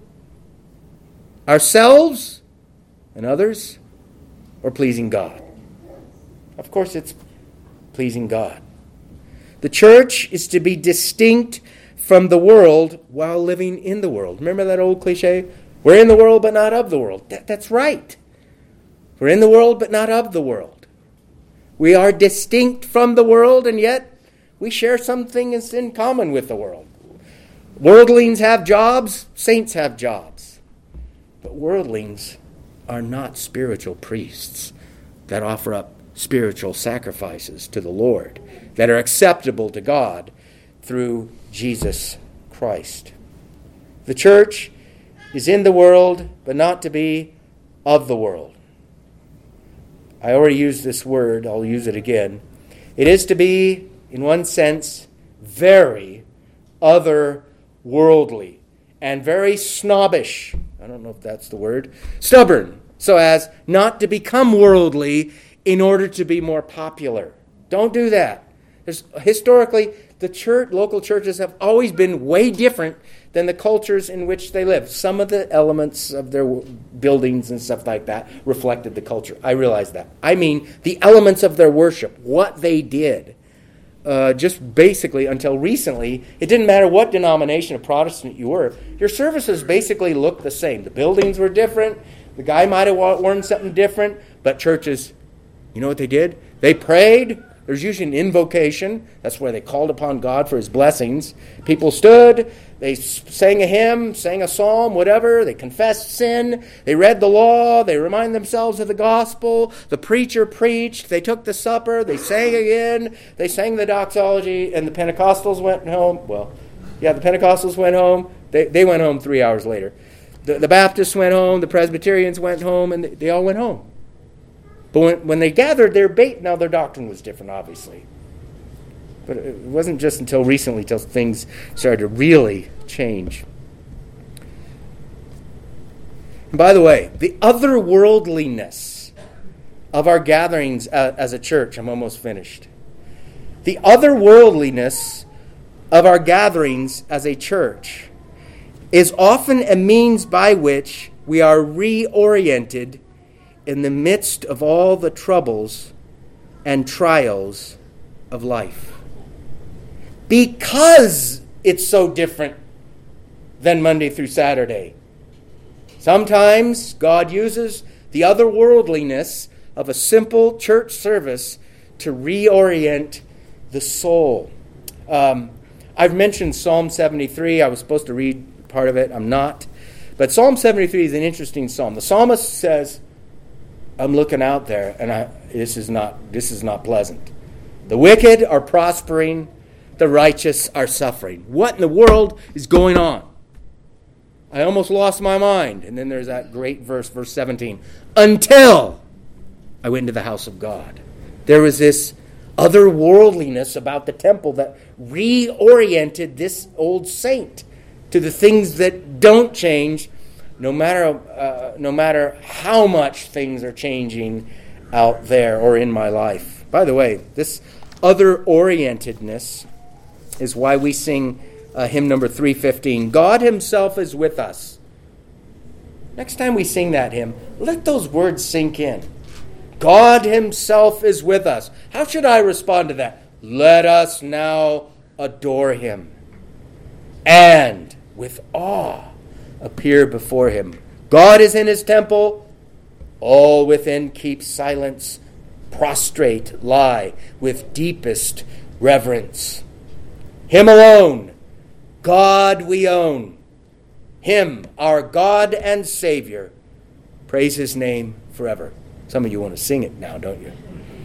[SPEAKER 1] ourselves and others, or pleasing God? Of course it's pleasing God. The church is to be distinct from the world while living in the world. Remember that old cliche? We're in the world but not of the world. That, that's right. We're in the world but not of the world. We are distinct from the world, and yet we share some things in common with the world. Worldlings have jobs, saints have jobs. But worldlings are not spiritual priests that offer up spiritual sacrifices to the Lord that are acceptable to God through Jesus Christ. The church is in the world, but not to be of the world. I already used this word. I'll use it again. It is to be, in one sense, very otherworldly and very snobbish. I don't know if that's the word. Stubborn, so as not to become worldly in order to be more popular. Don't do that. There's, historically, the church, local churches have always been way different than the cultures in which they live. Some of the elements of their buildings and stuff like that reflected the culture. I realize that. I mean the elements of their worship, what they did. Uh, just basically, until recently, it didn't matter what denomination of Protestant you were. Your services basically looked the same. The buildings were different. The guy might have worn something different. But churches, you know what they did? They prayed. There's usually an invocation. That's where they called upon God for his blessings. People stood, they sang a hymn, sang a psalm, whatever. They confessed sin. They read the law. They remind themselves of the gospel. The preacher preached. They took the supper. They sang again. They sang the doxology. And the Pentecostals went home. Well, yeah, the Pentecostals went home. They, they went home three hours later. The, the Baptists went home. The Presbyterians went home. And they, they all went home. But when, when they gathered their bait, now their doctrine was different, obviously. But it wasn't just until recently till things started to really change. By the way, the otherworldliness of our gatherings as a church, I'm almost finished. The otherworldliness of our gatherings as a church is often a means by which we are reoriented in the midst of all the troubles and trials of life. Because it's so different than Monday through Saturday. Sometimes God uses the otherworldliness of a simple church service to reorient the soul. Um, I've mentioned Psalm seventy-three. I was supposed to read part of it. I'm not. But Psalm seventy-three is an interesting psalm. The psalmist says, I'm looking out there, and I, this is not this is not pleasant. The wicked are prospering, the righteous are suffering. What in the world is going on? I almost lost my mind. And then there's that great verse, verse seventeen. Until I went into the house of God. There was this otherworldliness about the temple that reoriented this old saint to the things that don't change, no matter uh, no matter how much things are changing out there or in my life. By the way, this other-orientedness is why we sing uh, hymn number three fifteen. God himself is with us. Next time we sing that hymn, let those words sink in. God himself is with us. How should I respond to that? Let us now adore him and with awe appear before him. God is in his temple. All within keep silence. Prostrate lie with deepest reverence. Him alone, God we own. Him, our God and Savior. Praise his name forever. Some of you want to sing it now, don't you?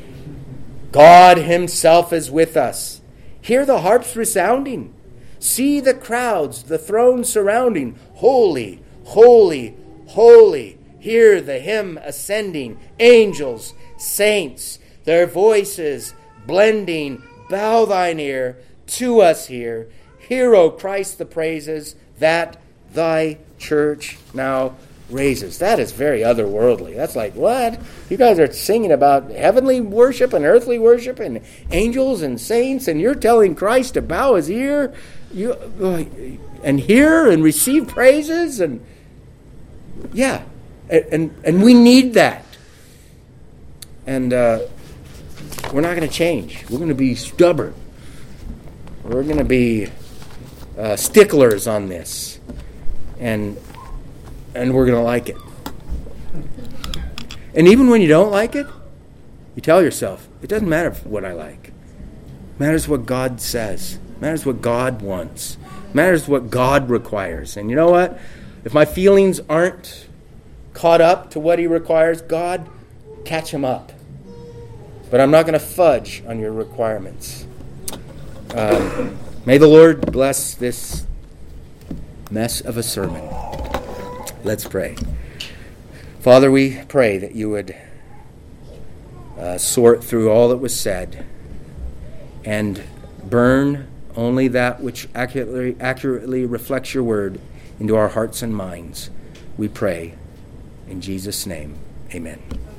[SPEAKER 1] God himself is with us. Hear the harps resounding. See the crowds, the throne surrounding. Holy, holy, holy. Hear the hymn ascending. Angels, saints, their voices blending. Bow thine ear to us here. Hear, O Christ, the praises that thy church now raises. That is very otherworldly. That's like, what? You guys are singing about heavenly worship and earthly worship and angels and saints, and you're telling Christ to bow his ear you, uh, and hear and receive praises? And yeah, and, and, and we need that. And uh, we're not going to change. We're going to be stubborn. We're going to be uh, sticklers on this. And And we're going to like it. And even when you don't like it, you tell yourself, it doesn't matter what I like. It matters what God says. It matters what God wants. It matters what God requires. And you know what? If my feelings aren't caught up to what he requires, God, catch him up. But I'm not going to fudge on your requirements. Um, may the Lord bless this mess of a sermon. Let's pray. Father, we pray that you would uh, sort through all that was said and burn only that which accurately, accurately reflects your word into our hearts and minds. We pray in Jesus' name. Amen.